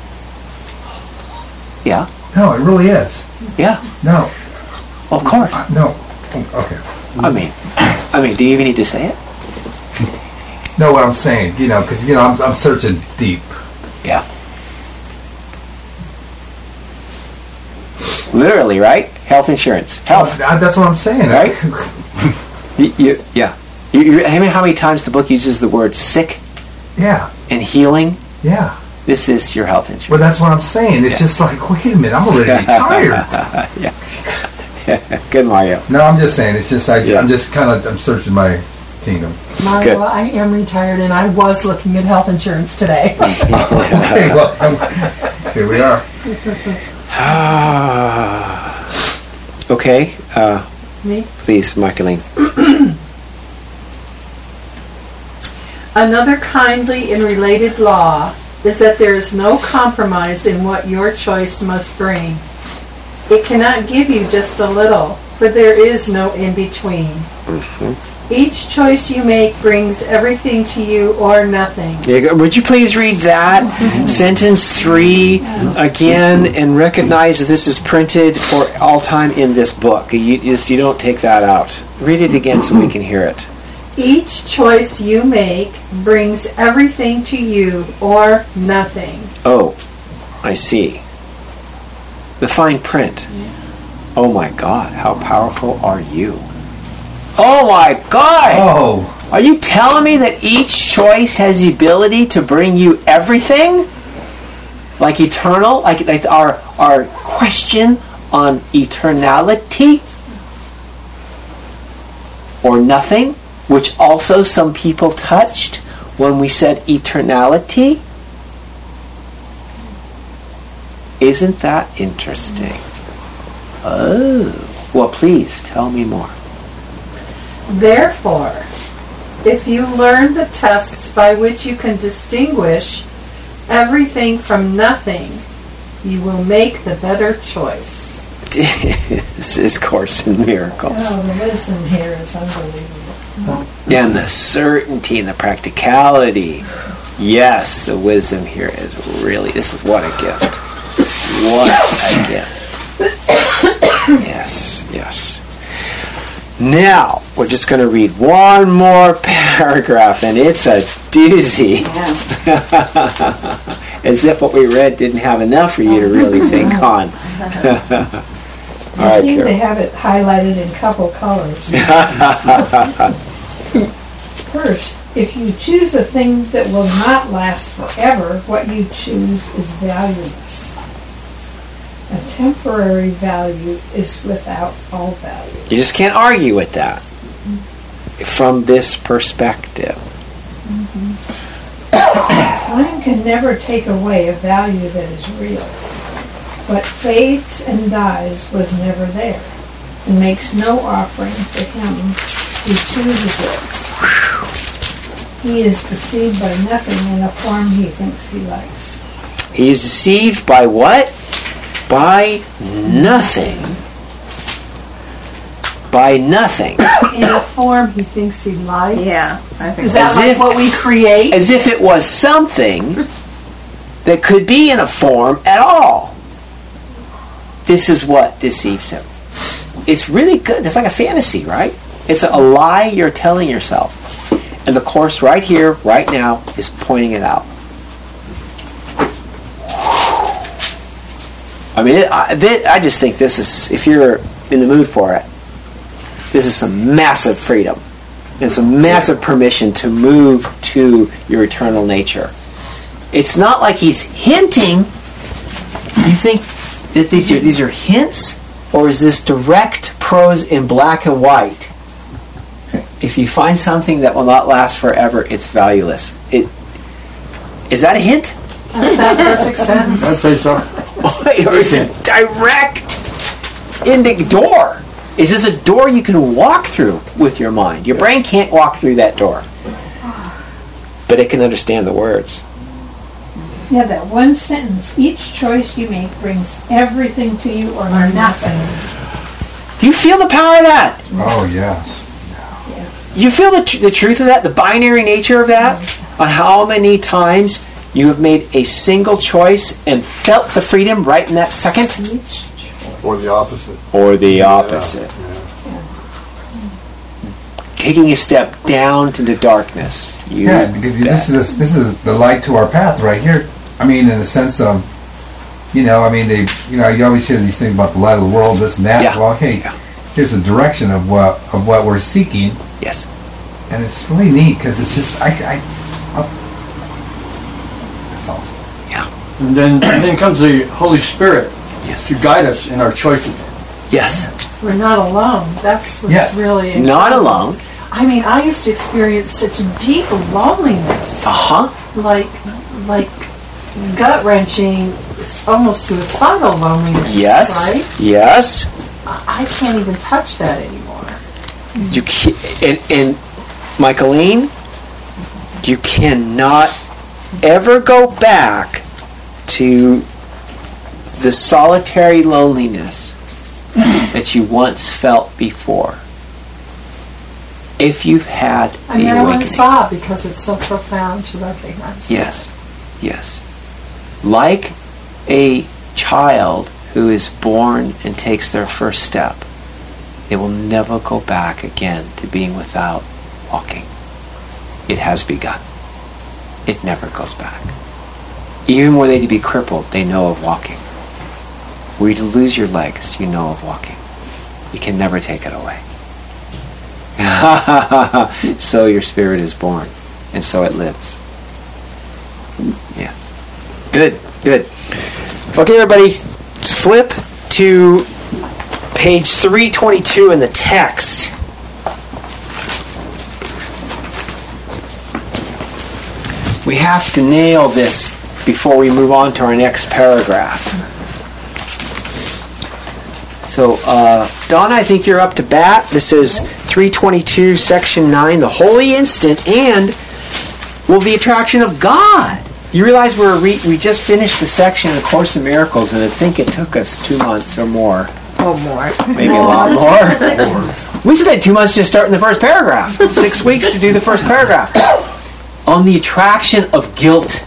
Yeah. No, it really is. Yeah. No. Well, of course. Uh, no. Okay. I mean, I mean, do you even need to say it? Know what I'm saying? You know, because you know, I'm, I'm searching deep. Yeah. Literally, right? Health insurance. Health. Well, that's what I'm saying, right? you, you, yeah. You, you, I mean, how many times the book uses the word sick? Yeah. And healing? Yeah. This is your health insurance. Well, that's what I'm saying. It's yeah. just like, wait a minute, I'm already retired. yeah. yeah. Good, Mario. No, I'm just saying. It's just I, yeah. I'm just kind of I'm searching my kingdom. Mario, Good. I am retired, and I was looking at health insurance today. Okay, well, um, here we are. Okay. Uh, Me? please, Michaeline. Another kindly and related law is that there is no compromise in what your choice must bring. It cannot give you just a little, for there is no in-between. Mm-hmm. Each choice you make brings everything to you or nothing. Yeah, would you please read that sentence three again and recognize that this is printed for all time in this book. You, just, you don't take that out. Read it again so we can hear it. Each choice you make brings everything to you or nothing. Oh, I see. The fine print. Oh my God, how powerful are you? Oh my God! Oh! Are you telling me that each choice has the ability to bring you everything? Like eternal? Like, like our, our question on eternality? Or nothing? Which also some people touched when we said eternality? Isn't that interesting? Oh. Well, please, tell me more. Therefore, if you learn the tests by which you can distinguish everything from nothing, you will make the better choice. This is Course in Miracles. Oh, the wisdom here is unbelievable. And the certainty and the practicality. Yes, the wisdom here is really, this is what a gift. What a gift. Yes, yes. Now, we're just going to read one more paragraph, and it's a doozy. Yeah. As if what we read didn't have enough for you to really think on. All I right, seem Carol. to have it highlighted in couple colors. First, if you choose a thing that will not last forever, what you choose is valueless. A temporary value is without all value. You just can't argue with that from this perspective. Time can never take away a value that is real. What fades and dies was never there, and makes no offering to him who chooses it. He is deceived by nothing in a form he thinks he likes. He is deceived by what? By nothing. By nothing. In a form he thinks he likes. Yeah, I think Is that As like if- what we create? As if it was something that could be in a form at all. This is what deceives him. It's really good. It's like a fantasy, right? It's a, a lie you're telling yourself. And the Course right here, right now, is pointing it out. I mean, it, I, th- I just think this is, if you're in the mood for it, this is some massive freedom. It's a massive permission to move to your eternal nature. It's not like he's hinting. You think that these are, these are hints? Or is this direct prose in black and white? if you find something that will not last forever, it's valueless. It is that a hint? That's that perfect sentence. I'd say so. Or is it direct into door? Is this a door you can walk through with your mind? Your brain can't walk through that door, but it can understand the words. Yeah, that one sentence, each choice you make brings everything to you or, or nothing. Do you feel the power of that? Oh, yes. You feel the, tr- the truth of that, the binary nature of that, on how many times you have made a single choice and felt the freedom right in that second? Or the opposite. Or the opposite. Yeah, yeah. Taking a step down into the darkness. You Yeah, because this is this is the light to our path right here. I mean, in the sense of, you know, I mean, they, you know, you always hear these things about the light of the world, this and that. Yeah. Well, hey, Yeah. here's a direction of what of what we're seeking, Yes. and it's really neat because it's just I, I, I it's awesome. And then, and then comes the Holy Spirit Yes. to guide us in our choices. Yes. We're not alone. That's what's Yeah. really Not alone. I mean, I used to experience such deep loneliness, Uh-huh. like like gut wrenching, almost suicidal loneliness. Yes. Right? Yes. I I can't even touch that anymore. You can, and, and Michaeline, you cannot ever go back to the solitary loneliness that you once felt before. If you've had I the never want awakening. to sob because it's so profound to recognize. Yes, yes. Like a child who is born and takes their first step, they will never go back again to being without walking. It has begun. It never goes back. Even were they to be crippled, they know of walking. Were you to lose your legs, you know of walking. You can never take it away. So your spirit is born, and so it lives. Yes. Good, good. Okay, everybody, let's flip to page three twenty-two in the text. We have to nail this before we move on to our next paragraph. So, uh, Donna, I think you're up to bat. This is three twenty-two, section nine, the holy instant, and, well, the attraction of God. You realize we're re- we just finished the section of Course in Miracles, and I think it took us two months or more. Oh, more. Maybe a lot more. We spent two months just starting the first paragraph. Six weeks to do the first paragraph. On the attraction of guilt.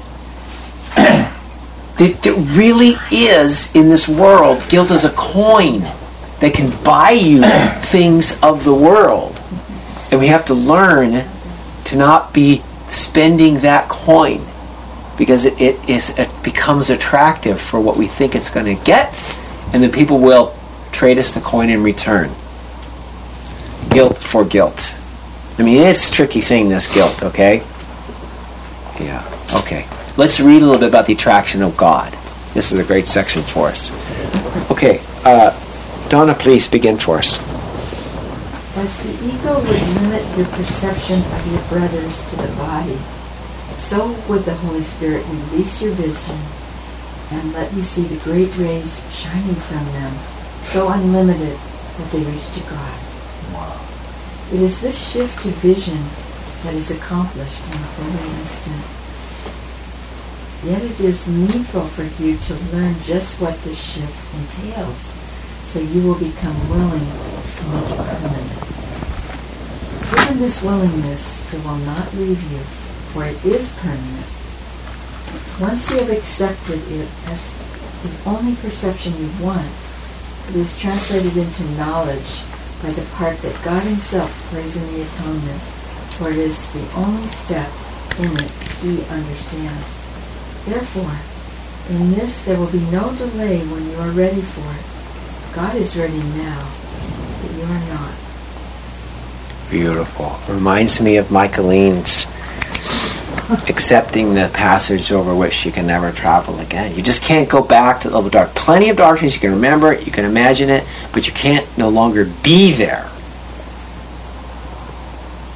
That there really is, in this world, guilt is a coin that can buy you things of the world. And we have to learn to not be spending that coin, because it, it is it becomes attractive for what we think it's going to get, and then people will trade us the coin in return. Guilt for guilt. I mean, it's a tricky thing, this guilt, okay? Yeah, okay. Let's read a little bit about the attraction of God. This is a great section for us. Okay, uh, Donna, please begin for us. As the ego would limit your perception of your brothers to the body, so would the Holy Spirit release your vision and let you see the great rays shining from them, so unlimited that they reach to God. Wow. It is this shift to vision that is accomplished in the holy instant. Yet it is needful for you to learn just what this shift entails, so you will become willing to make it permanent. Given this willingness, it will not leave you, for it is permanent. Once you have accepted it as the only perception you want, it is translated into knowledge by the part that God Himself plays in the atonement, for it is the only step in it He understands. Therefore, in this there will be no delay when you are ready for it. God is ready now, but you are not. Beautiful. Reminds me of Michaeline's accepting the passage over which she can never travel again. You just can't go back to the level of dark. Plenty of darkness, you can remember it, you can imagine it, but you can't no longer be there.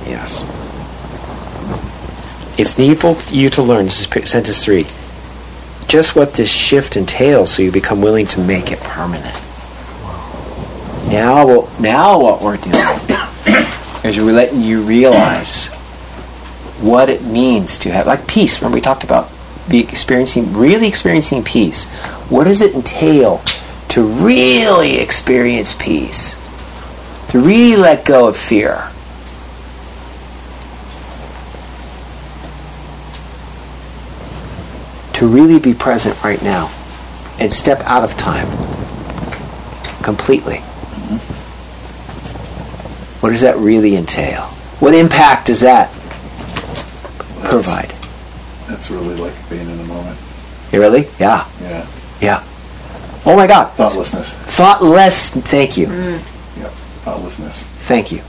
Yes. It's needful to you to learn, this is p- sentence three, just what this shift entails so you become willing to make it permanent. Now, what- now what we're doing is we're letting you realize what it means to have, like peace, remember we talked about be experiencing, really experiencing peace. What does it entail to really experience peace? To really let go of fear? To really be present right now and step out of time completely. What does that really entail? What impact does that provide? That's really like being in the moment. You really? Yeah. Yeah. Yeah. Oh my God. Thoughtlessness. Thoughtless. Thank you. Yep. Thoughtlessness. Thank you.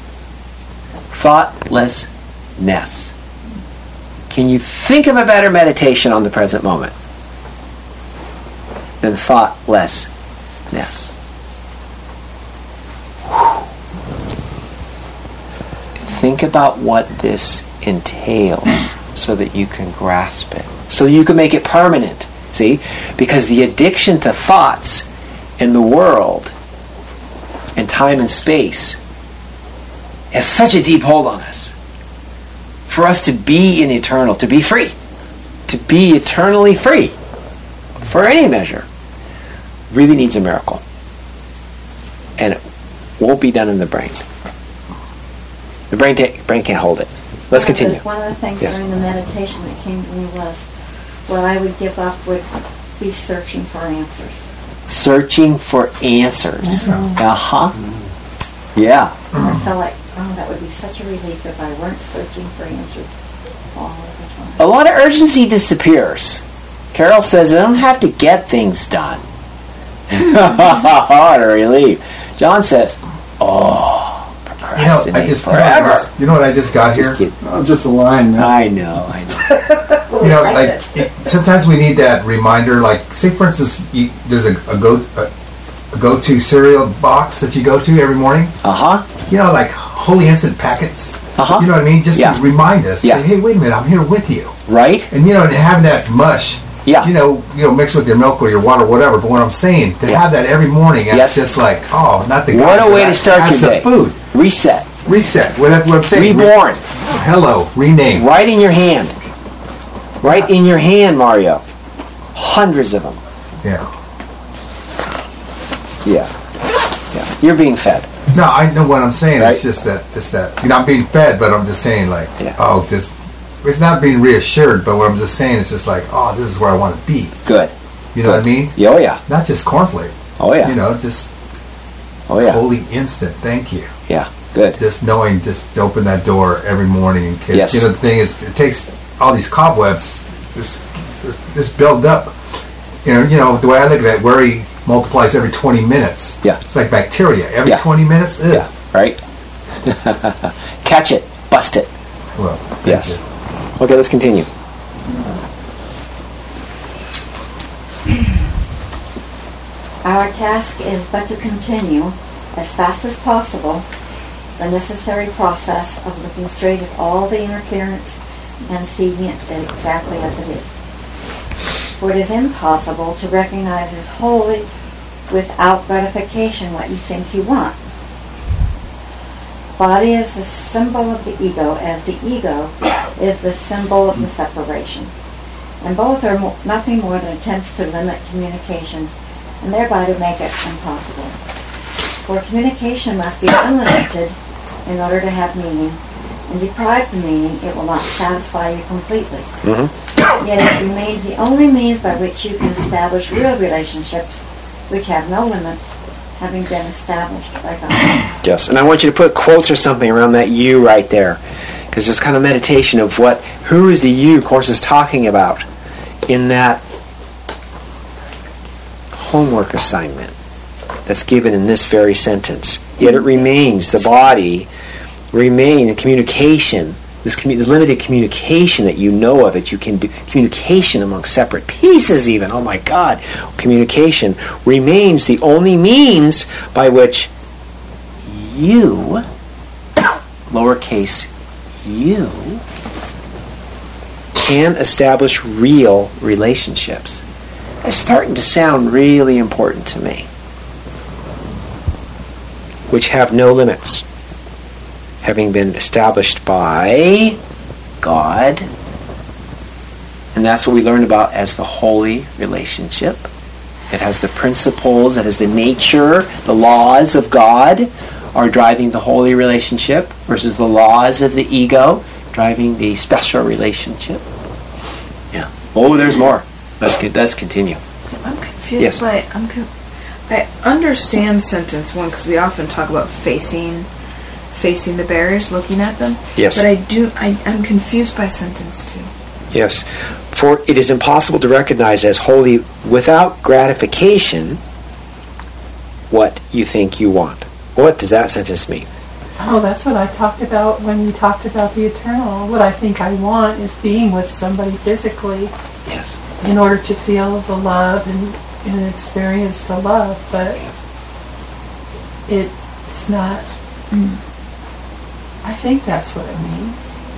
Thoughtlessness. Can you think of a better meditation on the present moment than thoughtlessness? Whew. Think about what this entails so that you can grasp it, so you can make it permanent. See? Because the addiction to thoughts in the world and time and space has such a deep hold on us. For us to be in eternal, to be free, to be eternally free, for any measure, really needs a miracle. And it won't be done in the brain. The brain, ta- brain can't hold it. Let's One of the- continue. One of the things Yes. during the meditation that came to me was what I would give up would be searching for answers. Searching for answers. Mhm. Uh-huh. Yeah. And I felt like, oh, that would be such a relief if I weren't searching for answers all the time. A lot of urgency disappears. Carol says, I don't have to get things done. What a relief. John says, oh, You know, procrastinate I just, you know, forever. I just, you know what I just got Just here? kidding. Oh, just a line, man. I know, I know. You know, like it, sometimes we need that reminder. Like, say for instance, you, there's a, a go a, a go-to cereal box that you go to every morning. Uh-huh. You know, like Holy Instant packets. Uh-huh. You know what I mean? Just Yeah. to remind us. Yeah. Say, hey, wait a minute, I'm here with you. Right? And you know, and having that mush. Yeah. You know, you know, mixed with your milk or your water, whatever. But what I'm saying, to Yeah. have that every morning, it's Yes. just like, oh, not the. What guy, a but way that- to start that's your the day. Food. Reset. Reset. Well, that's what I'm saying. Re- Reborn. Hello. Rename. Right in your hand. Right in your hand, Mario. Hundreds of them. Yeah. Yeah. Yeah. You're being fed. No, I know what I'm saying. Right. It's just that, just that. You know, I'm being fed, but I'm just saying, like, Yeah. oh, just. It's not being reassured, but what I'm just saying is just like, oh, this is where I want to be. Good. You know what I mean? Yeah, oh, yeah. Not just cornflake. Oh, yeah. You know, just Oh, yeah. holy instant. Thank you. Yeah. Good. Just knowing, just to open that door every morning in case. Yes. You know, the thing is, it takes all these cobwebs, just, just build up. You know, you know, the way I look at it, worry multiplies every twenty minutes. Yeah. It's like bacteria. Every Yeah. twenty minutes, ugh. Yeah. Right? Catch it. Bust it. Well, thank Yes. you. Okay, let's continue. Our task is but to continue, as fast as possible, the necessary process of looking straight at all the interference and seeing it exactly as it is. For it is impossible to recognize as wholly without gratification what you think you want. Body is the symbol of the ego, as the ego is the symbol of the separation. And both are mo- nothing more than attempts to limit communication and thereby to make it impossible. For communication must be unlimited in order to have meaning, and deprived of meaning, it will not satisfy you completely. Mm-hmm. Yet it remains the only means by which you can establish real relationships which have no limits, having been established by God. Yes, and I want you to put quotes or something around that you right there, because there's kind of meditation of what, who is the you Course is talking about in that homework assignment that's given in this very sentence. Yet it remains, the body remain in communication, this, commu- this limited communication that you know of, that you can do, communication among separate pieces even, oh my God, communication remains the only means by which you lowercase u, can establish real relationships. It's starting to sound really important to me. Which have no limits, having been established by God. And that's what we learn about as the holy relationship. It has the principles, it has the nature, the laws of God are driving the holy relationship versus the laws of the ego driving the special relationship. Yeah. Oh, there's more. Let's get, let's continue. I'm confused Yes. by I'm con- I understand sentence one because we often talk about facing facing the barriers, looking at them. Yes. But I do I, I'm confused by sentence two. Yes. For it is impossible to recognize as holy without gratification what you think you want. What does that sentence mean? Oh, that's what I talked about when you talked about the eternal. What I think I want is being with somebody physically Yes. in order to feel the love and, and experience the love, but it's not. Mm, I think that's what it means.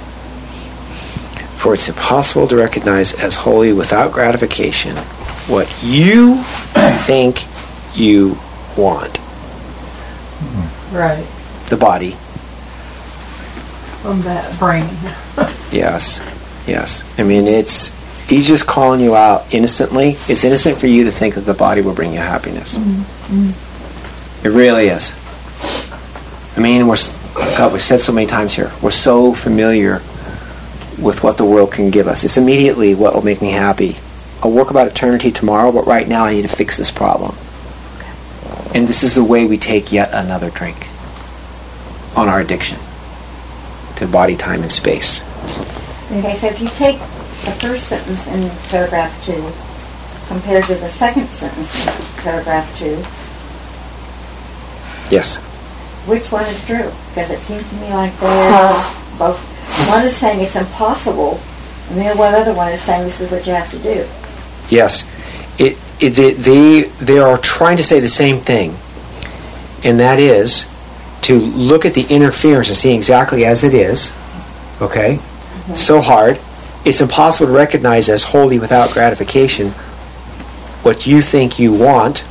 For it's impossible to recognize as holy without gratification what you think you want. Right. The body. From that brain. Yes. Yes. I mean, it's, he's just calling you out innocently. It's innocent for you to think that the body will bring you happiness. Mm-hmm. It really is. I mean, we're, God, we've said so many times here, we're so familiar with what the world can give us. It's immediately what will make me happy. I'll work about eternity tomorrow, but right now I need to fix this problem. And this is the way we take yet another drink on our addiction to body, time, and space. Okay, so if you take the first sentence in paragraph two compared to the second sentence in paragraph two, Yes. which one is true? Because it seems to me like they're both. One is saying it's impossible, and the other one is saying this is what you have to do. Yes. It, it, they, they, they are trying to say the same thing, and that is to look at the interference and see exactly as it is, okay? Mm-hmm. So hard. It's impossible to recognize as holy without gratification what you think you want.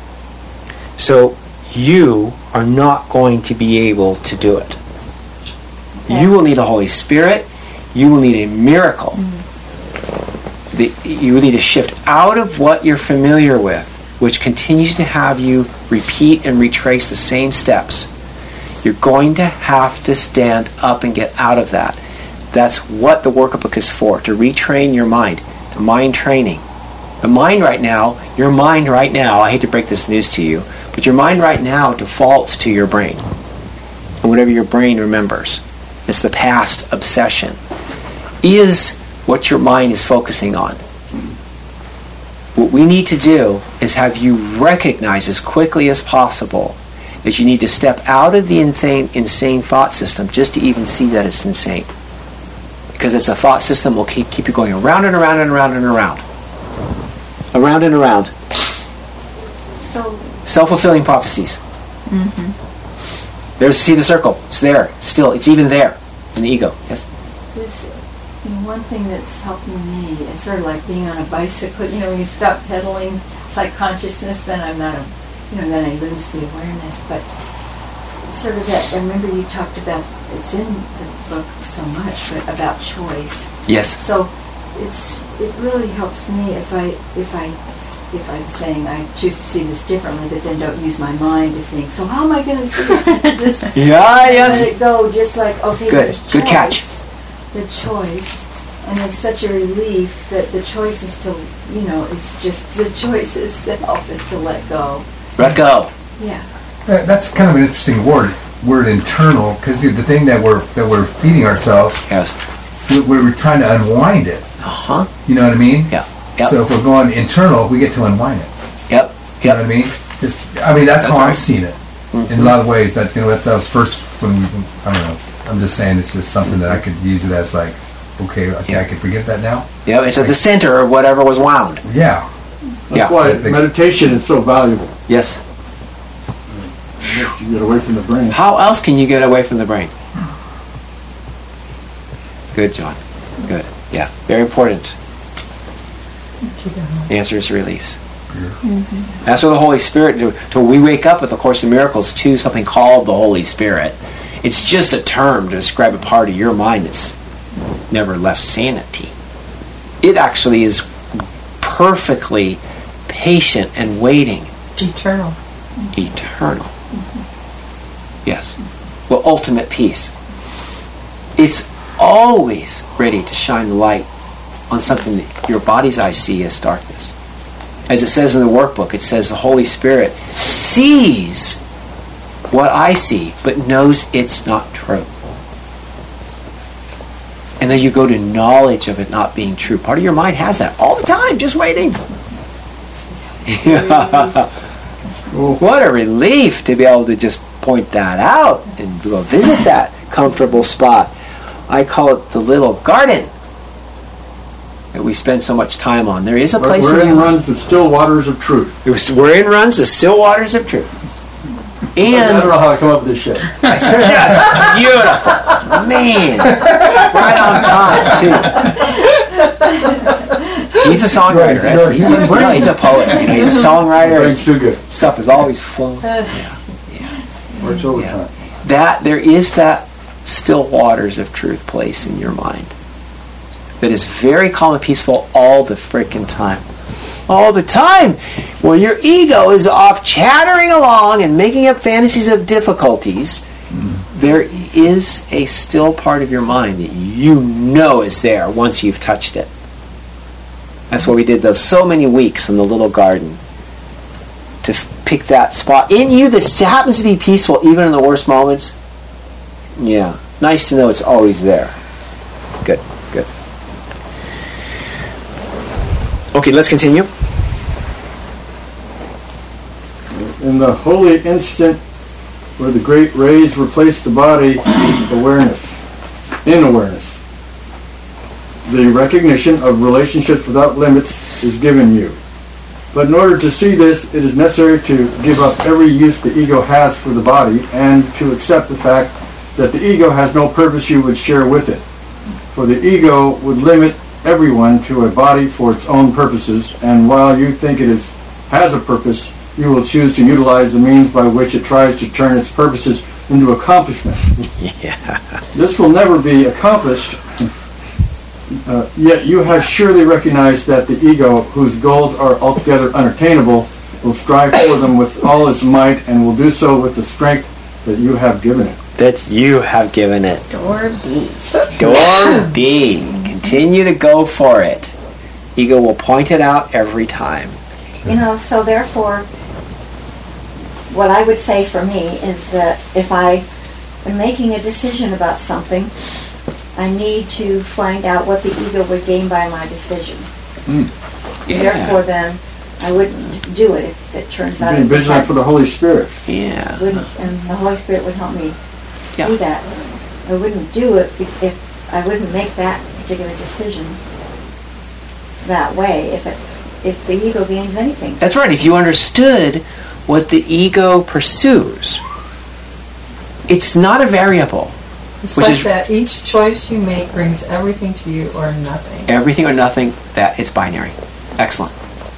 So you are not going to be able to do it. Okay. You will need a Holy Spirit. You will need a miracle. Mm-hmm. The, you will need to shift out of what you're familiar with, which continues to have you repeat and retrace the same steps. You're going to have to stand up and get out of that. That's what the workbook is for, to retrain your mind, to mind training. The mind right now, your mind right now, I hate to break this news to you, but your mind right now defaults to your brain. And whatever your brain remembers. It's the past obsession. Is what your mind is focusing on. What we need to do is have you recognize as quickly as possible that you need to step out of the insane, insane thought system just to even see that it's insane. Because it's a thought system will keep, keep you going around and around and around and around. Around and around. So self-fulfilling prophecies. Mm-hmm. There's, see the circle. It's there. Still, it's even there in the ego. Yes? There's, you know, one thing that's helping me, it's sort of like being on a bicycle. You know, when you stop pedaling, it's like consciousness, then I'm not a, you know, then I lose the awareness. But sort of that, I remember you talked about, it's in the book so much, but about choice. Yes. So it's, it really helps me if I, if I, if I'm saying I choose to see this differently, but then don't use my mind to think, so how am I going to see this? Yeah, yes. Let it go, just like, okay, good, there's good choice, catch. The choice, and it's such a relief that the choice is to, you know, it's just, the choice itself is to let go. Let go. Yeah. That, that's kind of an interesting word, word internal, because the thing that we're that we're feeding ourselves, yes, we, we're trying to unwind it. Uh huh. You know what I mean? Yeah. Yep. So if we're going internal, we get to unwind it. Yep. You know what I mean? Just, I mean, that's, that's how right. I've seen it. Mm-hmm. In a lot of ways, that, you know, that was first when, I don't know, I'm just saying it's just something that I could use it as like, okay, okay, yeah. I can forget that now. Yeah, it's like, at the center of whatever was wound. Yeah. That's yeah. why meditation is so valuable. Yes. You get away from the brain. How else can you get away from the brain? Good, John. Good. Yeah. Very important. The answer is release. Mm-hmm. That's what the Holy Spirit do. Till we wake up with the Course in Miracles to something called the Holy Spirit. It's just a term to describe a part of your mind that's never left sanity. It actually is perfectly patient and waiting. Eternal. Eternal. Mm-hmm. Yes. Well, ultimate peace. It's always ready to shine the light on something that your body's eyes see as darkness. As it says in the workbook, it says the Holy Spirit sees what I see, but knows it's not true. And then you go to knowledge of it not being true. Part of your mind has that all the time, just waiting. What a relief to be able to just point that out and go visit that comfortable spot. I call it the little garden that we spend so much time on. There is a place wherein in runs the still waters of truth. It was, wherein runs the still waters of truth. And I don't know how I come up with this shit. It's just beautiful, man. Right on time too. He's a songwriter. Right, Right? He, you're a human no, he's a poet. You know, he's a songwriter. Brain's too good. Stuff is always flowing. Yeah, yeah. Works overtime. Yeah. That there is that still waters of truth place in your mind that is very calm and peaceful all the freaking time. All the time. Well, your ego is off chattering along and making up fantasies of difficulties. Mm. There is a still part of your mind that you know is there once you've touched it. That's why we did those so many weeks in the little garden. To f- pick that spot in you that happens to be peaceful even in the worst moments. Yeah. Nice to know it's always there. Good, good. Okay, let's continue. In the holy instant where the great rays replace the body, awareness, in awareness, the recognition of relationships without limits is given you. But in order to see this, it is necessary to give up every use the ego has for the body and to accept the fact that the ego has no purpose you would share with it. For the ego would limit everyone to a body for its own purposes, and while you think it is, has a purpose, you will choose to utilize the means by which it tries to turn its purposes into accomplishment. Yeah. This will never be accomplished, uh, yet you have surely recognized that the ego, whose goals are altogether unattainable, will strive for them with all its might and will do so with the strength that you have given it. That you have given it. Door B. Door B. Continue to go for it. Ego will point it out every time. You know, so therefore, what I would say for me is that if I am making a decision about something, I need to find out what the ego would gain by my decision. Mm. Yeah. Therefore, then, I wouldn't do it if it turns out... Being vigilant for the Holy Spirit. Yeah. Wouldn't, and the Holy Spirit would help me yeah. do that. I wouldn't do it if, if I wouldn't make that particular decision that way if it if the ego gains anything. That's right. If you understood what the ego pursues, it's not a variable. It's which like is that each choice you make brings everything to you or nothing. Everything or nothing, that it's binary. Excellent.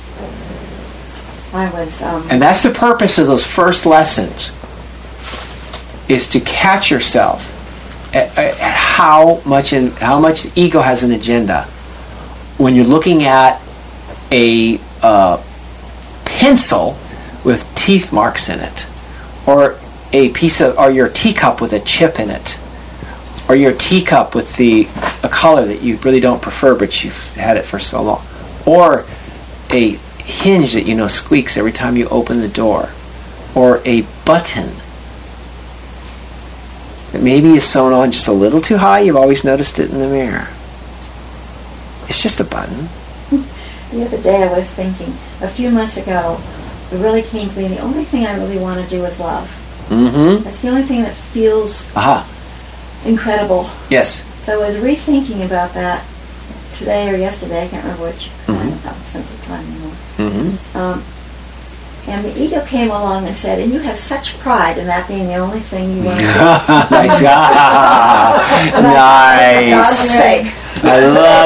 I was... Um, and that's the purpose of those first lessons, is to catch yourself at, at how much in, how much the ego has an agenda. When you're looking at a uh, pencil with teeth marks in it, or a piece of, or your teacup with a chip in it, or your teacup with the a color that you really don't prefer but you've had it for so long, or a hinge that you know squeaks every time you open the door, or a button that maybe is sewn on just a little too high. You've always noticed it in the mirror. It's just a button. The other day I was thinking, a few months ago, it really came to me, the only thing I really want to do is love. Mm-hmm. That's the only thing that feels Aha. incredible. Yes. So I was rethinking about that today or yesterday, I can't remember which. Mm-hmm. I don't have a sense of time anymore. Mm-hmm. Um, and the ego came along and said, and you have such pride in that being the only thing you want to do. Nice. God's Nice. sake. I love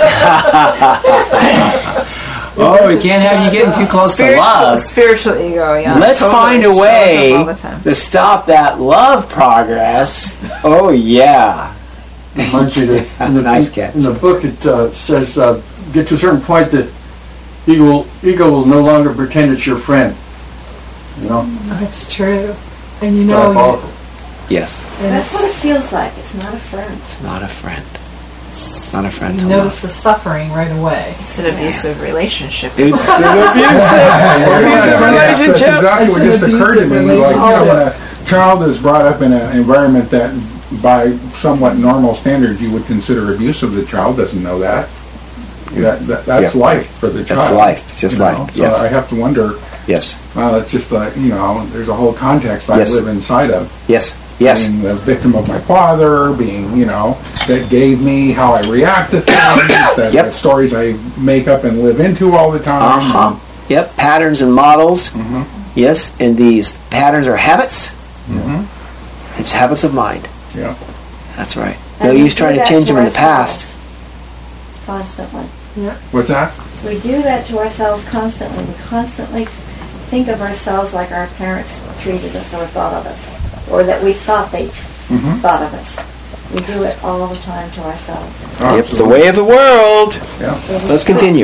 it. Oh, we can't have you getting too close to Spiritual, love. spiritual ego, yeah. Let's totally. find a Shows up way all the time. to stop that love progress. Oh, yeah. Reminds me that in the, Nice catch. in the book it uh, says, uh, get to a certain point that ego will, ego will no longer pretend it's your friend. You know? That's true. And you know, you, Diabolical. Yes, and That's what it it's, feels like. It's not a friend. it's not a friend. It's not a friend you to notice love. the suffering right away. It's an abusive relationship. It's an abusive, That's, abusive that's relationship. exactly what It's an just occurred to me. abusive Like, you know, when relationship. a child is brought up in an environment that, by somewhat normal standards, you would consider abusive, the child doesn't know that. That, that that's Yeah. life for the child. That's life. It's just you know? life. So Yes. I have to wonder. Yes, Well, it's just like, you know, there's a whole context I Yes. live inside of. yes, yes. Being the victim of my father, being, you know, that gave me how I react to things, that Yep. the stories I make up and live into all the time. Uh-huh. Yep, patterns and models. Mhm. Yes, and these patterns are habits. Mhm. It's habits of mind. Yeah. That's right. And No we use do trying to that change them in the ourselves past. Constantly. What's that? We do that to ourselves constantly. We constantly think of ourselves like our parents treated us or thought of us, or that we thought they Mhm. thought of us. We do it all the time to ourselves. Oh, Yep, it's the way of the world. Yeah. It is Let's continue.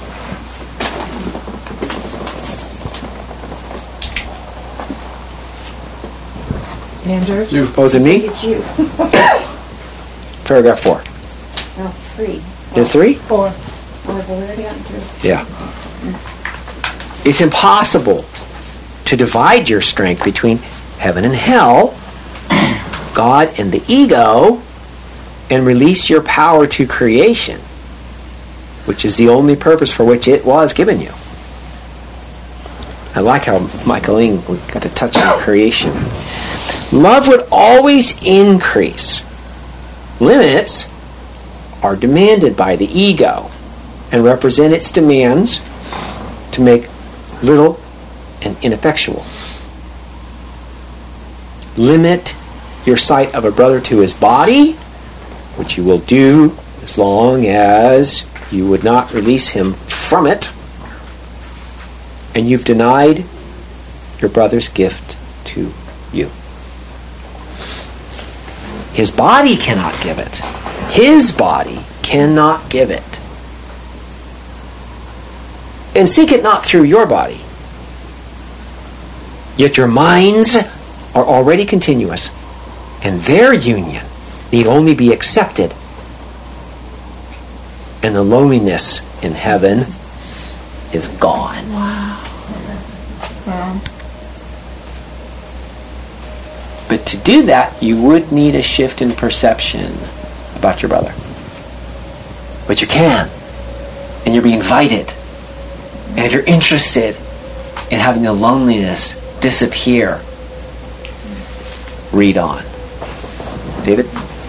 Andrew? Oh, is it me? It's you. Paragraph four. No, three. Is it three? Four. Oh, we've already gotten through. Yeah. It's impossible to divide your strength between heaven and hell, God and the ego, and release your power to creation, which is the only purpose for which it was given you. I like how Michael Ing got to touch on creation. Love would always increase. Limits are demanded by the ego and represent its demands to make little and ineffectual. Limit your sight of a brother to his body, which you will do as long as you would not release him from it, and you've denied your brother's gift to you. His body cannot give it. His body cannot give it. And seek it not through your body. Yet your minds are already continuous, and their union need only be accepted. And the loneliness in heaven is gone. But to do that, you would need a shift in perception about your brother. But you can. And you're being invited. And if you're interested in having the loneliness disappear, read on. David?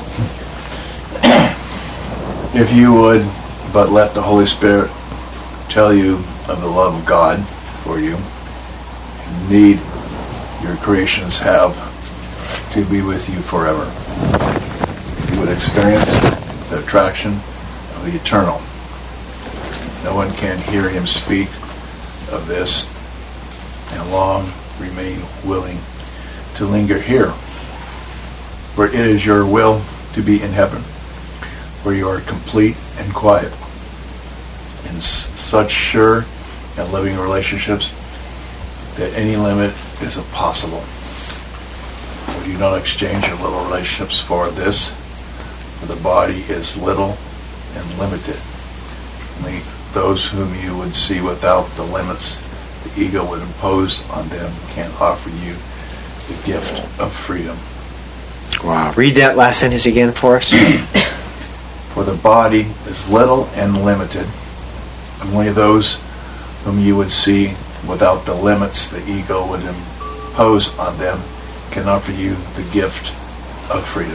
If you would but let the Holy Spirit tell you of the love of God for you, and need your creations have to be with you forever, you would experience the attraction of the eternal. No one can hear him speak of this and long remain willing to linger here, for it is your will to be in heaven, where you are complete and quiet in s- such sure and living relationships that any limit is impossible. Would you not exchange your little relationships for this? For the body is little and limited. Only those whom you would see without the limits the ego would impose on them can offer you the gift of freedom. Wow. Read that last sentence again for us. For the body is little and limited. Only those whom you would see without the limits the ego would impose on them can offer you the gift of freedom.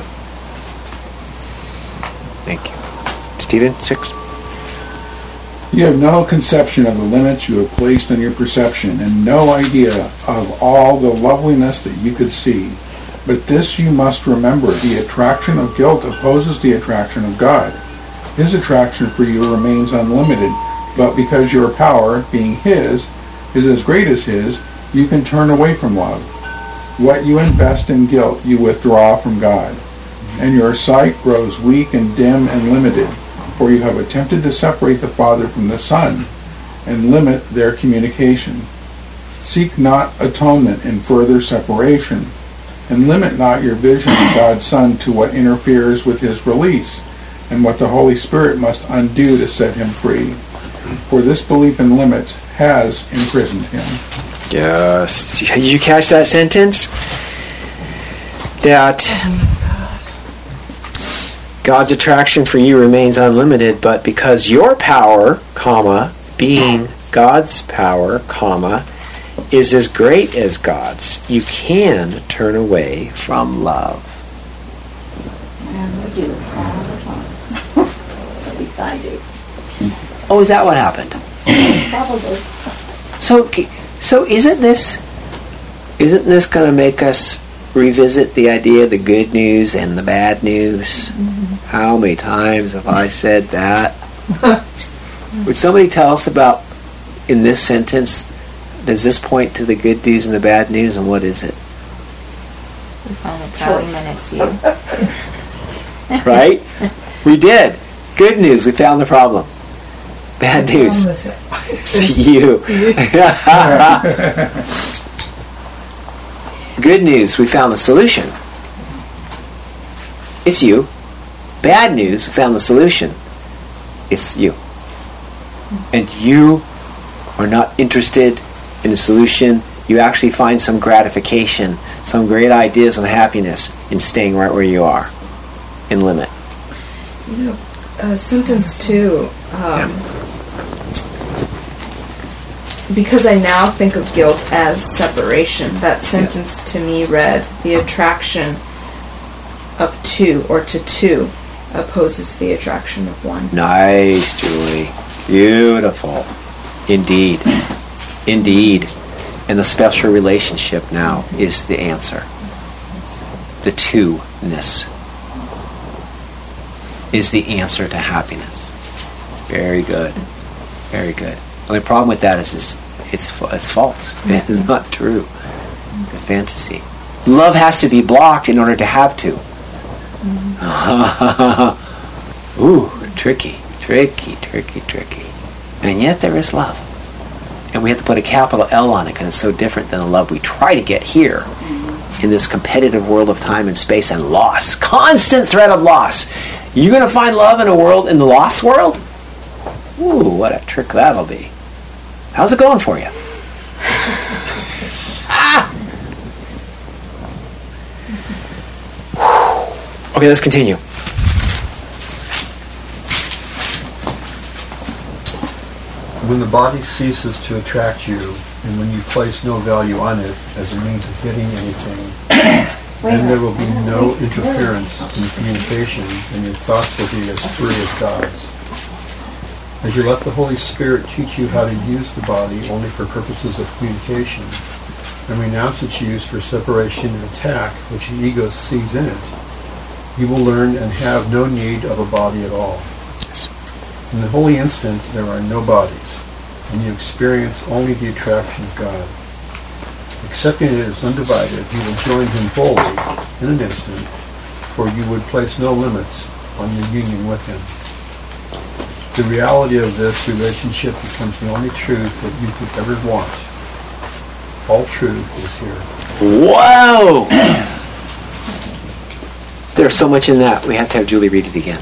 Thank you. Stephen, six. You have no conception of the limits you have placed on your perception, and no idea of all the loveliness that you could see. But this you must remember, the attraction of guilt opposes the attraction of God. His attraction for you remains unlimited, but because your power, being His, is as great as His, you can turn away from love. What you invest in guilt, you withdraw from God, and your sight grows weak and dim and limited, for you have attempted to separate the Father from the Son and limit their communication. Seek not atonement in further separation, and limit not your vision of God's Son to what interferes with His release, and what the Holy Spirit must undo to set Him free. For this belief in limits has imprisoned Him. Yes. Did you catch that sentence? That God's attraction for you remains unlimited, but because your power, comma, being God's power, comma, is as great as God's, you can turn away from love. And we do all the time. At least I do. Oh, is that what happened? Probably. So, so isn't this, isn't this going to make us revisit the idea of the good news and the bad news? Mm-hmm. How many times have I said that? Would somebody tell us about, in this sentence, does this point to the good news and the bad news, and what is it? We found the problem and it's you. Right? We did. Good news, we found the problem. Bad news, it's you. Good news, we found the solution. It's you. Bad news, we found the solution. It's you. And you are not interested in the solution. You actually find some gratification, some great ideas, some happiness in staying right where you are, in limit. You know, uh, sentence two, um, yeah. Because I now think of guilt as separation, that sentence yeah. to me read, the attraction of two, or to two, opposes the attraction of one. Nice, Julie. Beautiful. Indeed. Indeed. And the special relationship now is the answer. The two-ness is the answer to happiness. Very good. Very good. The only problem with that is it's, it's, it's false. It is not true. It's a fantasy. Love has to be blocked in order to have to. Mm-hmm. Ooh, tricky, tricky, tricky, tricky. And yet there is love. And we have to put a capital L on it because it's so different than the love we try to get here in this competitive world of time and space and loss. Constant threat of loss. You're going to find love in a world, in the lost world? Ooh, what a trick that'll be. How's it going for you? ah! Okay, let's continue. When the body ceases to attract you, and when you place no value on it as a means of getting anything, then there will be no interference in communication, and your thoughts will be as free as God's. As you let the Holy Spirit teach you how to use the body only for purposes of communication, and renounce its use for separation and attack, which the ego sees in it, you will learn and have no need of a body at all. In the holy instant, there are no bodies, and you experience only the attraction of God. Accepting it as undivided, you will join Him fully in an instant, for you would place no limits on your union with Him. The reality of this relationship becomes the only truth that you could ever want. All truth is here. Whoa! There's so much in that. We have to have Julie read it again.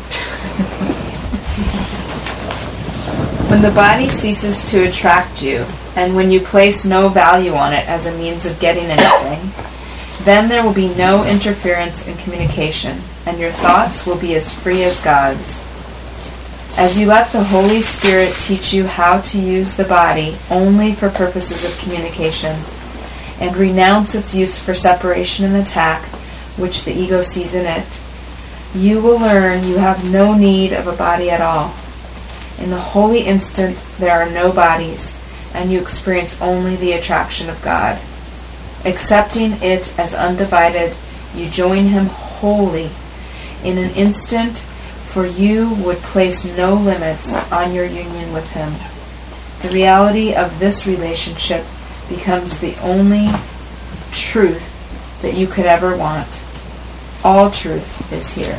When the body ceases to attract you, and when you place no value on it as a means of getting anything, then there will be no interference in communication, and your thoughts will be as free as God's. As you let the Holy Spirit teach you how to use the body only for purposes of communication, and renounce its use for separation and attack, which the ego sees in it, you will learn you have no need of a body at all. In the holy instant, there are no bodies, and you experience only the attraction of God. Accepting it as undivided, You join him wholly. In an instant, for you would place no limits on your union with him. The reality of this relationship becomes the only truth that you could ever want. All truth is here.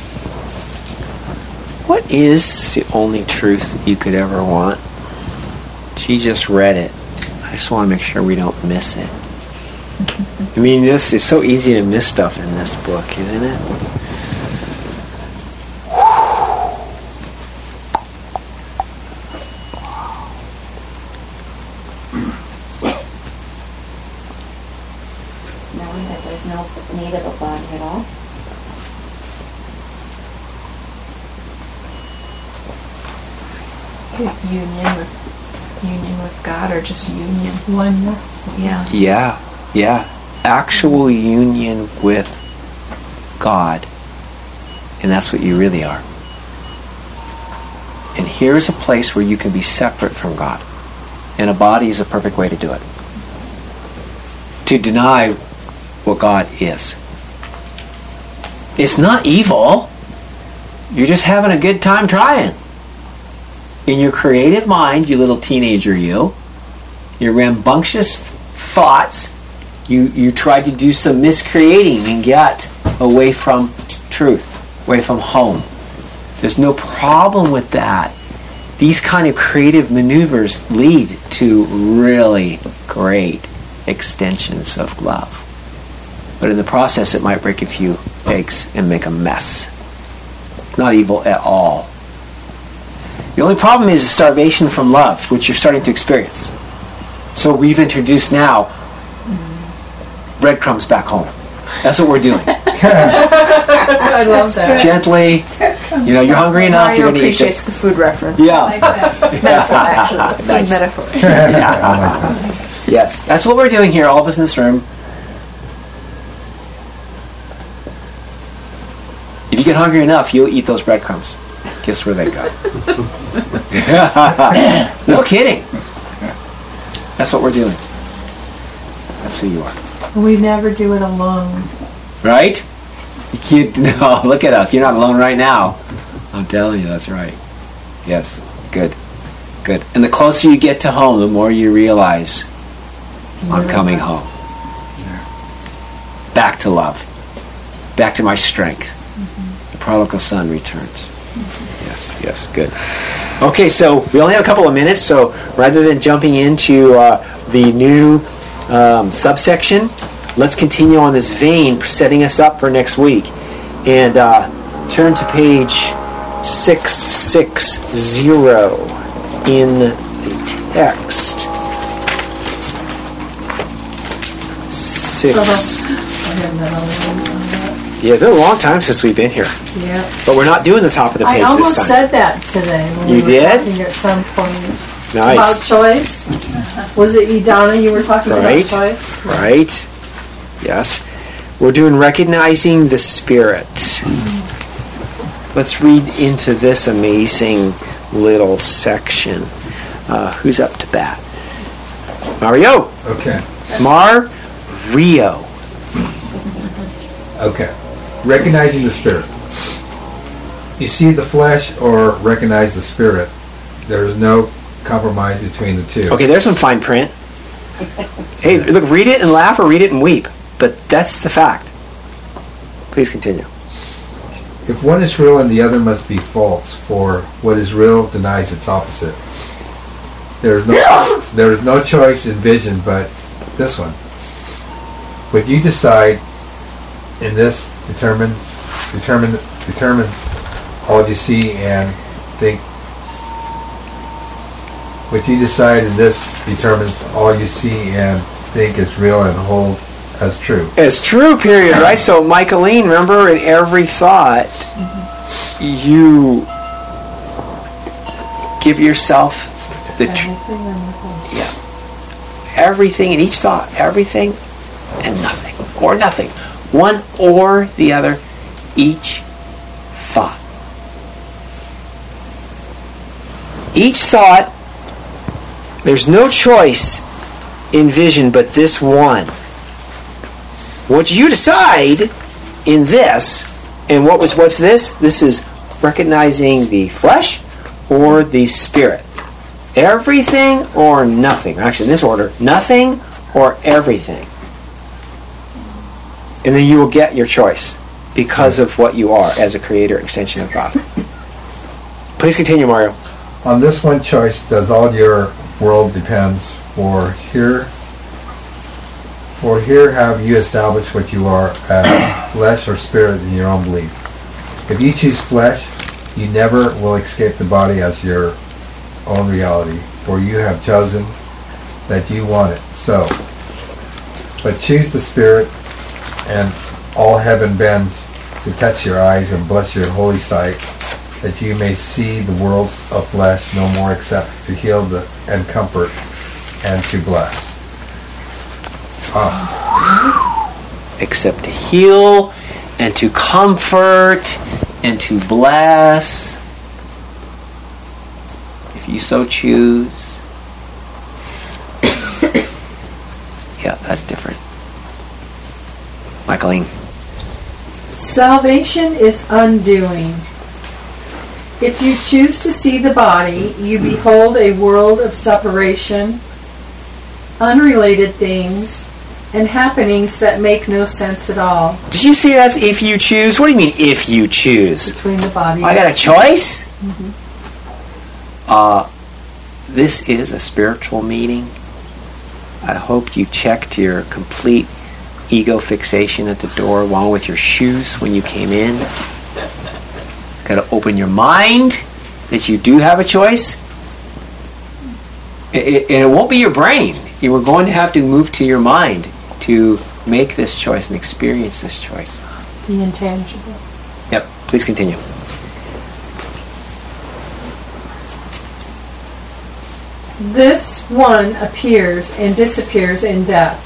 What is the only truth you could ever want? She just read it. I just want to make sure we don't miss it. I mean, this is so easy to miss stuff in this book, isn't it? Knowing that there's no need of a body at all. Union with union with God, or just union. Oneness. Yeah. Yeah, yeah. Actual union with God. And that's what you really are. And here's a place where you can be separate from God. And a body is a perfect way to do it. To deny what God is. It's not evil. You're just having a good time trying. In your creative mind, you little teenager you, your rambunctious thoughts, you, you tried to do some miscreating and get away from truth, away from home. There's no problem with that. These kind of creative maneuvers lead to really great extensions of love. But in the process, it might break a few eggs and make a mess. Not evil at all. The only problem is starvation from love, which you're starting to experience. So we've introduced now breadcrumbs back home. That's what we're doing. I love that. Gently, you know, you're hungry enough, Mario you're going to eat appreciates this. the food reference. Yeah. Like that. Metaphor, actually. Food Nice. metaphor. Yeah. Yes, that's what we're doing here, all of us in this room. If you get hungry enough, you'll eat those breadcrumbs. Guess where they go? No kidding. That's what we're doing. That's who you are. We never do it alone. Right? You can't, no, look at us. You're not alone right now. I'm telling you, that's right. Yes. Good. Good. And the closer you get to home, the more you realize I'm coming home. Back to love. Back to my strength. The prodigal son returns. Yes, yes, good. Okay, so we only have a couple of minutes, so rather than jumping into uh, the new um, subsection, let's continue on this vein, setting us up for next week. And uh, turn to page six sixty in the text. Six. I have that on the- on that. Yeah, it's been a long time since we've been here. Yeah. But we're not doing the top of the I page almost this time. said that today when You we were did? talking at some point Nice. about choice. Was it you, Donna? You were talking Right. about choice. Right? Yes. We're doing recognizing the Spirit. Let's read into this amazing little section. Uh, who's up to bat? Mario. Okay. Mario. Okay. Recognizing the Spirit. You see the flesh or recognize the Spirit. There is no compromise between the two. Okay, there's some fine print. Hey, look, read it and laugh or read it and weep. But that's the fact. Please continue. If one is real and the other must be false, for what is real denies its opposite. There is no there is no choice in vision but this one. What you decide in this determines determine determines all you see and think. What you decide in this determines all you see and think is real and hold as true. It's true, period, right? So, Michaeline, remember, in every thought, you give yourself the tr- yeah, everything in each thought, everything and nothing, or nothing, one or the other, each thought. Each thought, there's no choice in vision but this one. What you decide in this, and what was what's this? This is recognizing the flesh or the spirit. Everything or nothing. Actually, in this order, nothing or everything. And then you will get your choice because of what you are as a creator extension of God. Please continue, Mario. On this one choice does all your world depends, for here for here have you established what you are as flesh or spirit in your own belief. If you choose flesh, you never will escape the body as your own reality, for you have chosen that you want it so. But choose the spirit, and all heaven bends to touch your eyes and bless your holy sight, that you may see the world of flesh no more except to heal the, and comfort and to bless. Ah. Except to heal and to comfort and to bless. If you so choose. Yeah, that's different. Michaeline. Salvation is undoing. If you choose to see the body, you behold a world of separation, unrelated things, and happenings that make no sense at all. Did you see that's if you choose? What do you mean if you choose? Between the body. I got a choice? Mm-hmm. Uh, this is a spiritual meeting. I hope you checked your complete ego fixation at the door along with your shoes when you came in. Got to open your mind that you do have a choice. It, it, and it won't be your brain. You are going to have to move to your mind to make this choice and experience this choice. The intangible. Yep. Please continue. This one appears and disappears in death.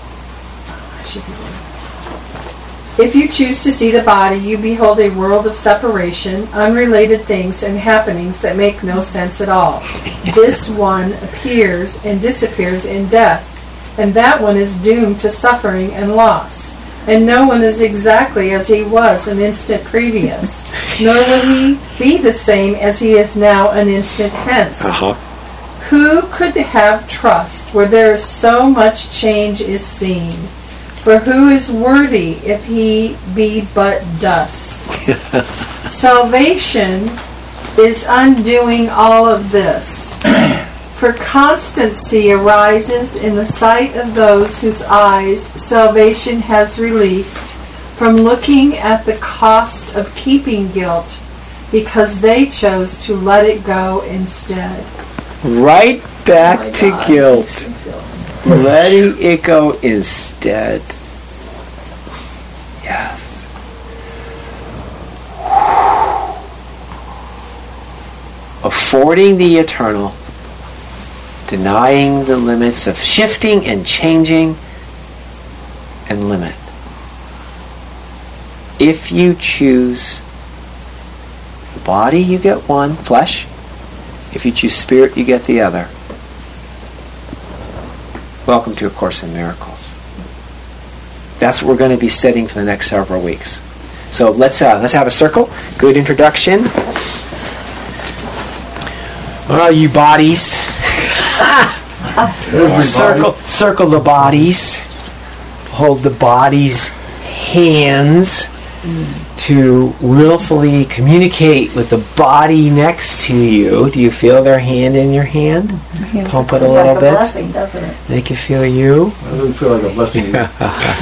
If you choose to see the body, you behold a world of separation, unrelated things and happenings that make no sense at all. This one appears and disappears in death, and that one is doomed to suffering and loss. And no one is exactly as he was an instant previous, nor will he be the same as he is now an instant hence. Uh-huh. Who could have trust where there is so much change is seen? For who is worthy if he be but dust? Salvation is undoing all of this. For constancy arises in the sight of those whose eyes salvation has released from looking at the cost of keeping guilt, because they chose to let it go instead. Right back Oh to God, guilt. Letting it go instead. Yes. Affording the eternal, denying the limits of shifting and changing and limit. If you choose the body, you get one, flesh. If you choose spirit, you get the other. Welcome to A Course in Miracles. That's what we're going to be studying for the next several weeks. So let's uh, let's have a circle. Good introduction. Oh, you bodies. circle, circle the bodies. Hold the body's hands to willfully communicate with the body next to you. Do you feel their hand in your hand? Pump it a little like a bit. blessing, doesn't it? Make you feel you. It doesn't feel like a blessing. Like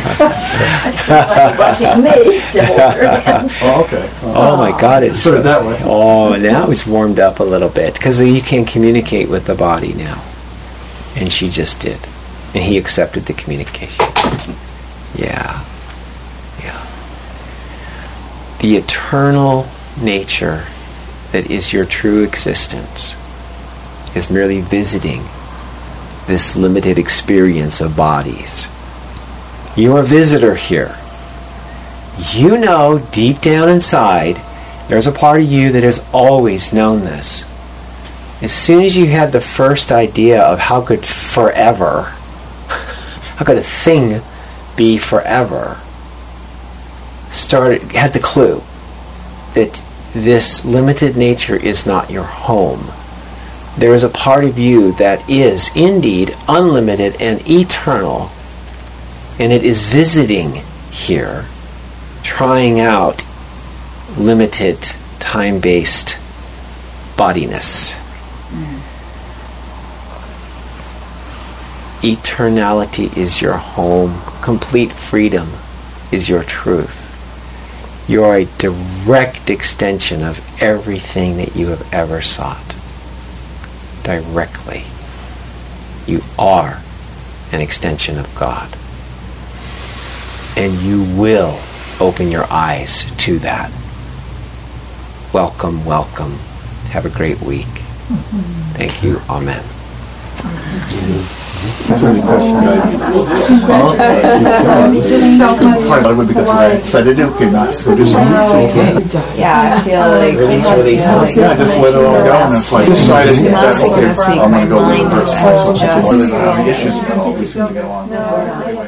a blessing me to hold your hand. Oh, okay. Oh my God! It's Put it that way. Oh, now it's warmed up a little bit because you can communicate with the body now, and she just did, and he accepted the communication. Yeah, yeah. The eternal nature that is your true existence is merely visiting this limited experience of bodies. You're a visitor here. You know deep down inside there's a part of you that has always known this. As soon as you had the first idea of how could forever, how could a thing be forever, started had the clue that this limited nature is not your home. There is a part of you that is indeed unlimited and eternal, and it is visiting here, trying out limited, time-based bodiness. Mm. Eternality is your home. Complete freedom is your truth. You're a direct extension of everything that you have ever sought. Directly. You are an extension of God. And you will open your eyes to that. Welcome, welcome. Have a great week. Mm-hmm. Thank you. Amen. That's any question, guys. I would because I decided, okay, not to do something. Yeah, I feel like yeah, just let it all go, and it's like decided that okay, I'm going to go live the rest of my life. Issues, you know, we seem to get along.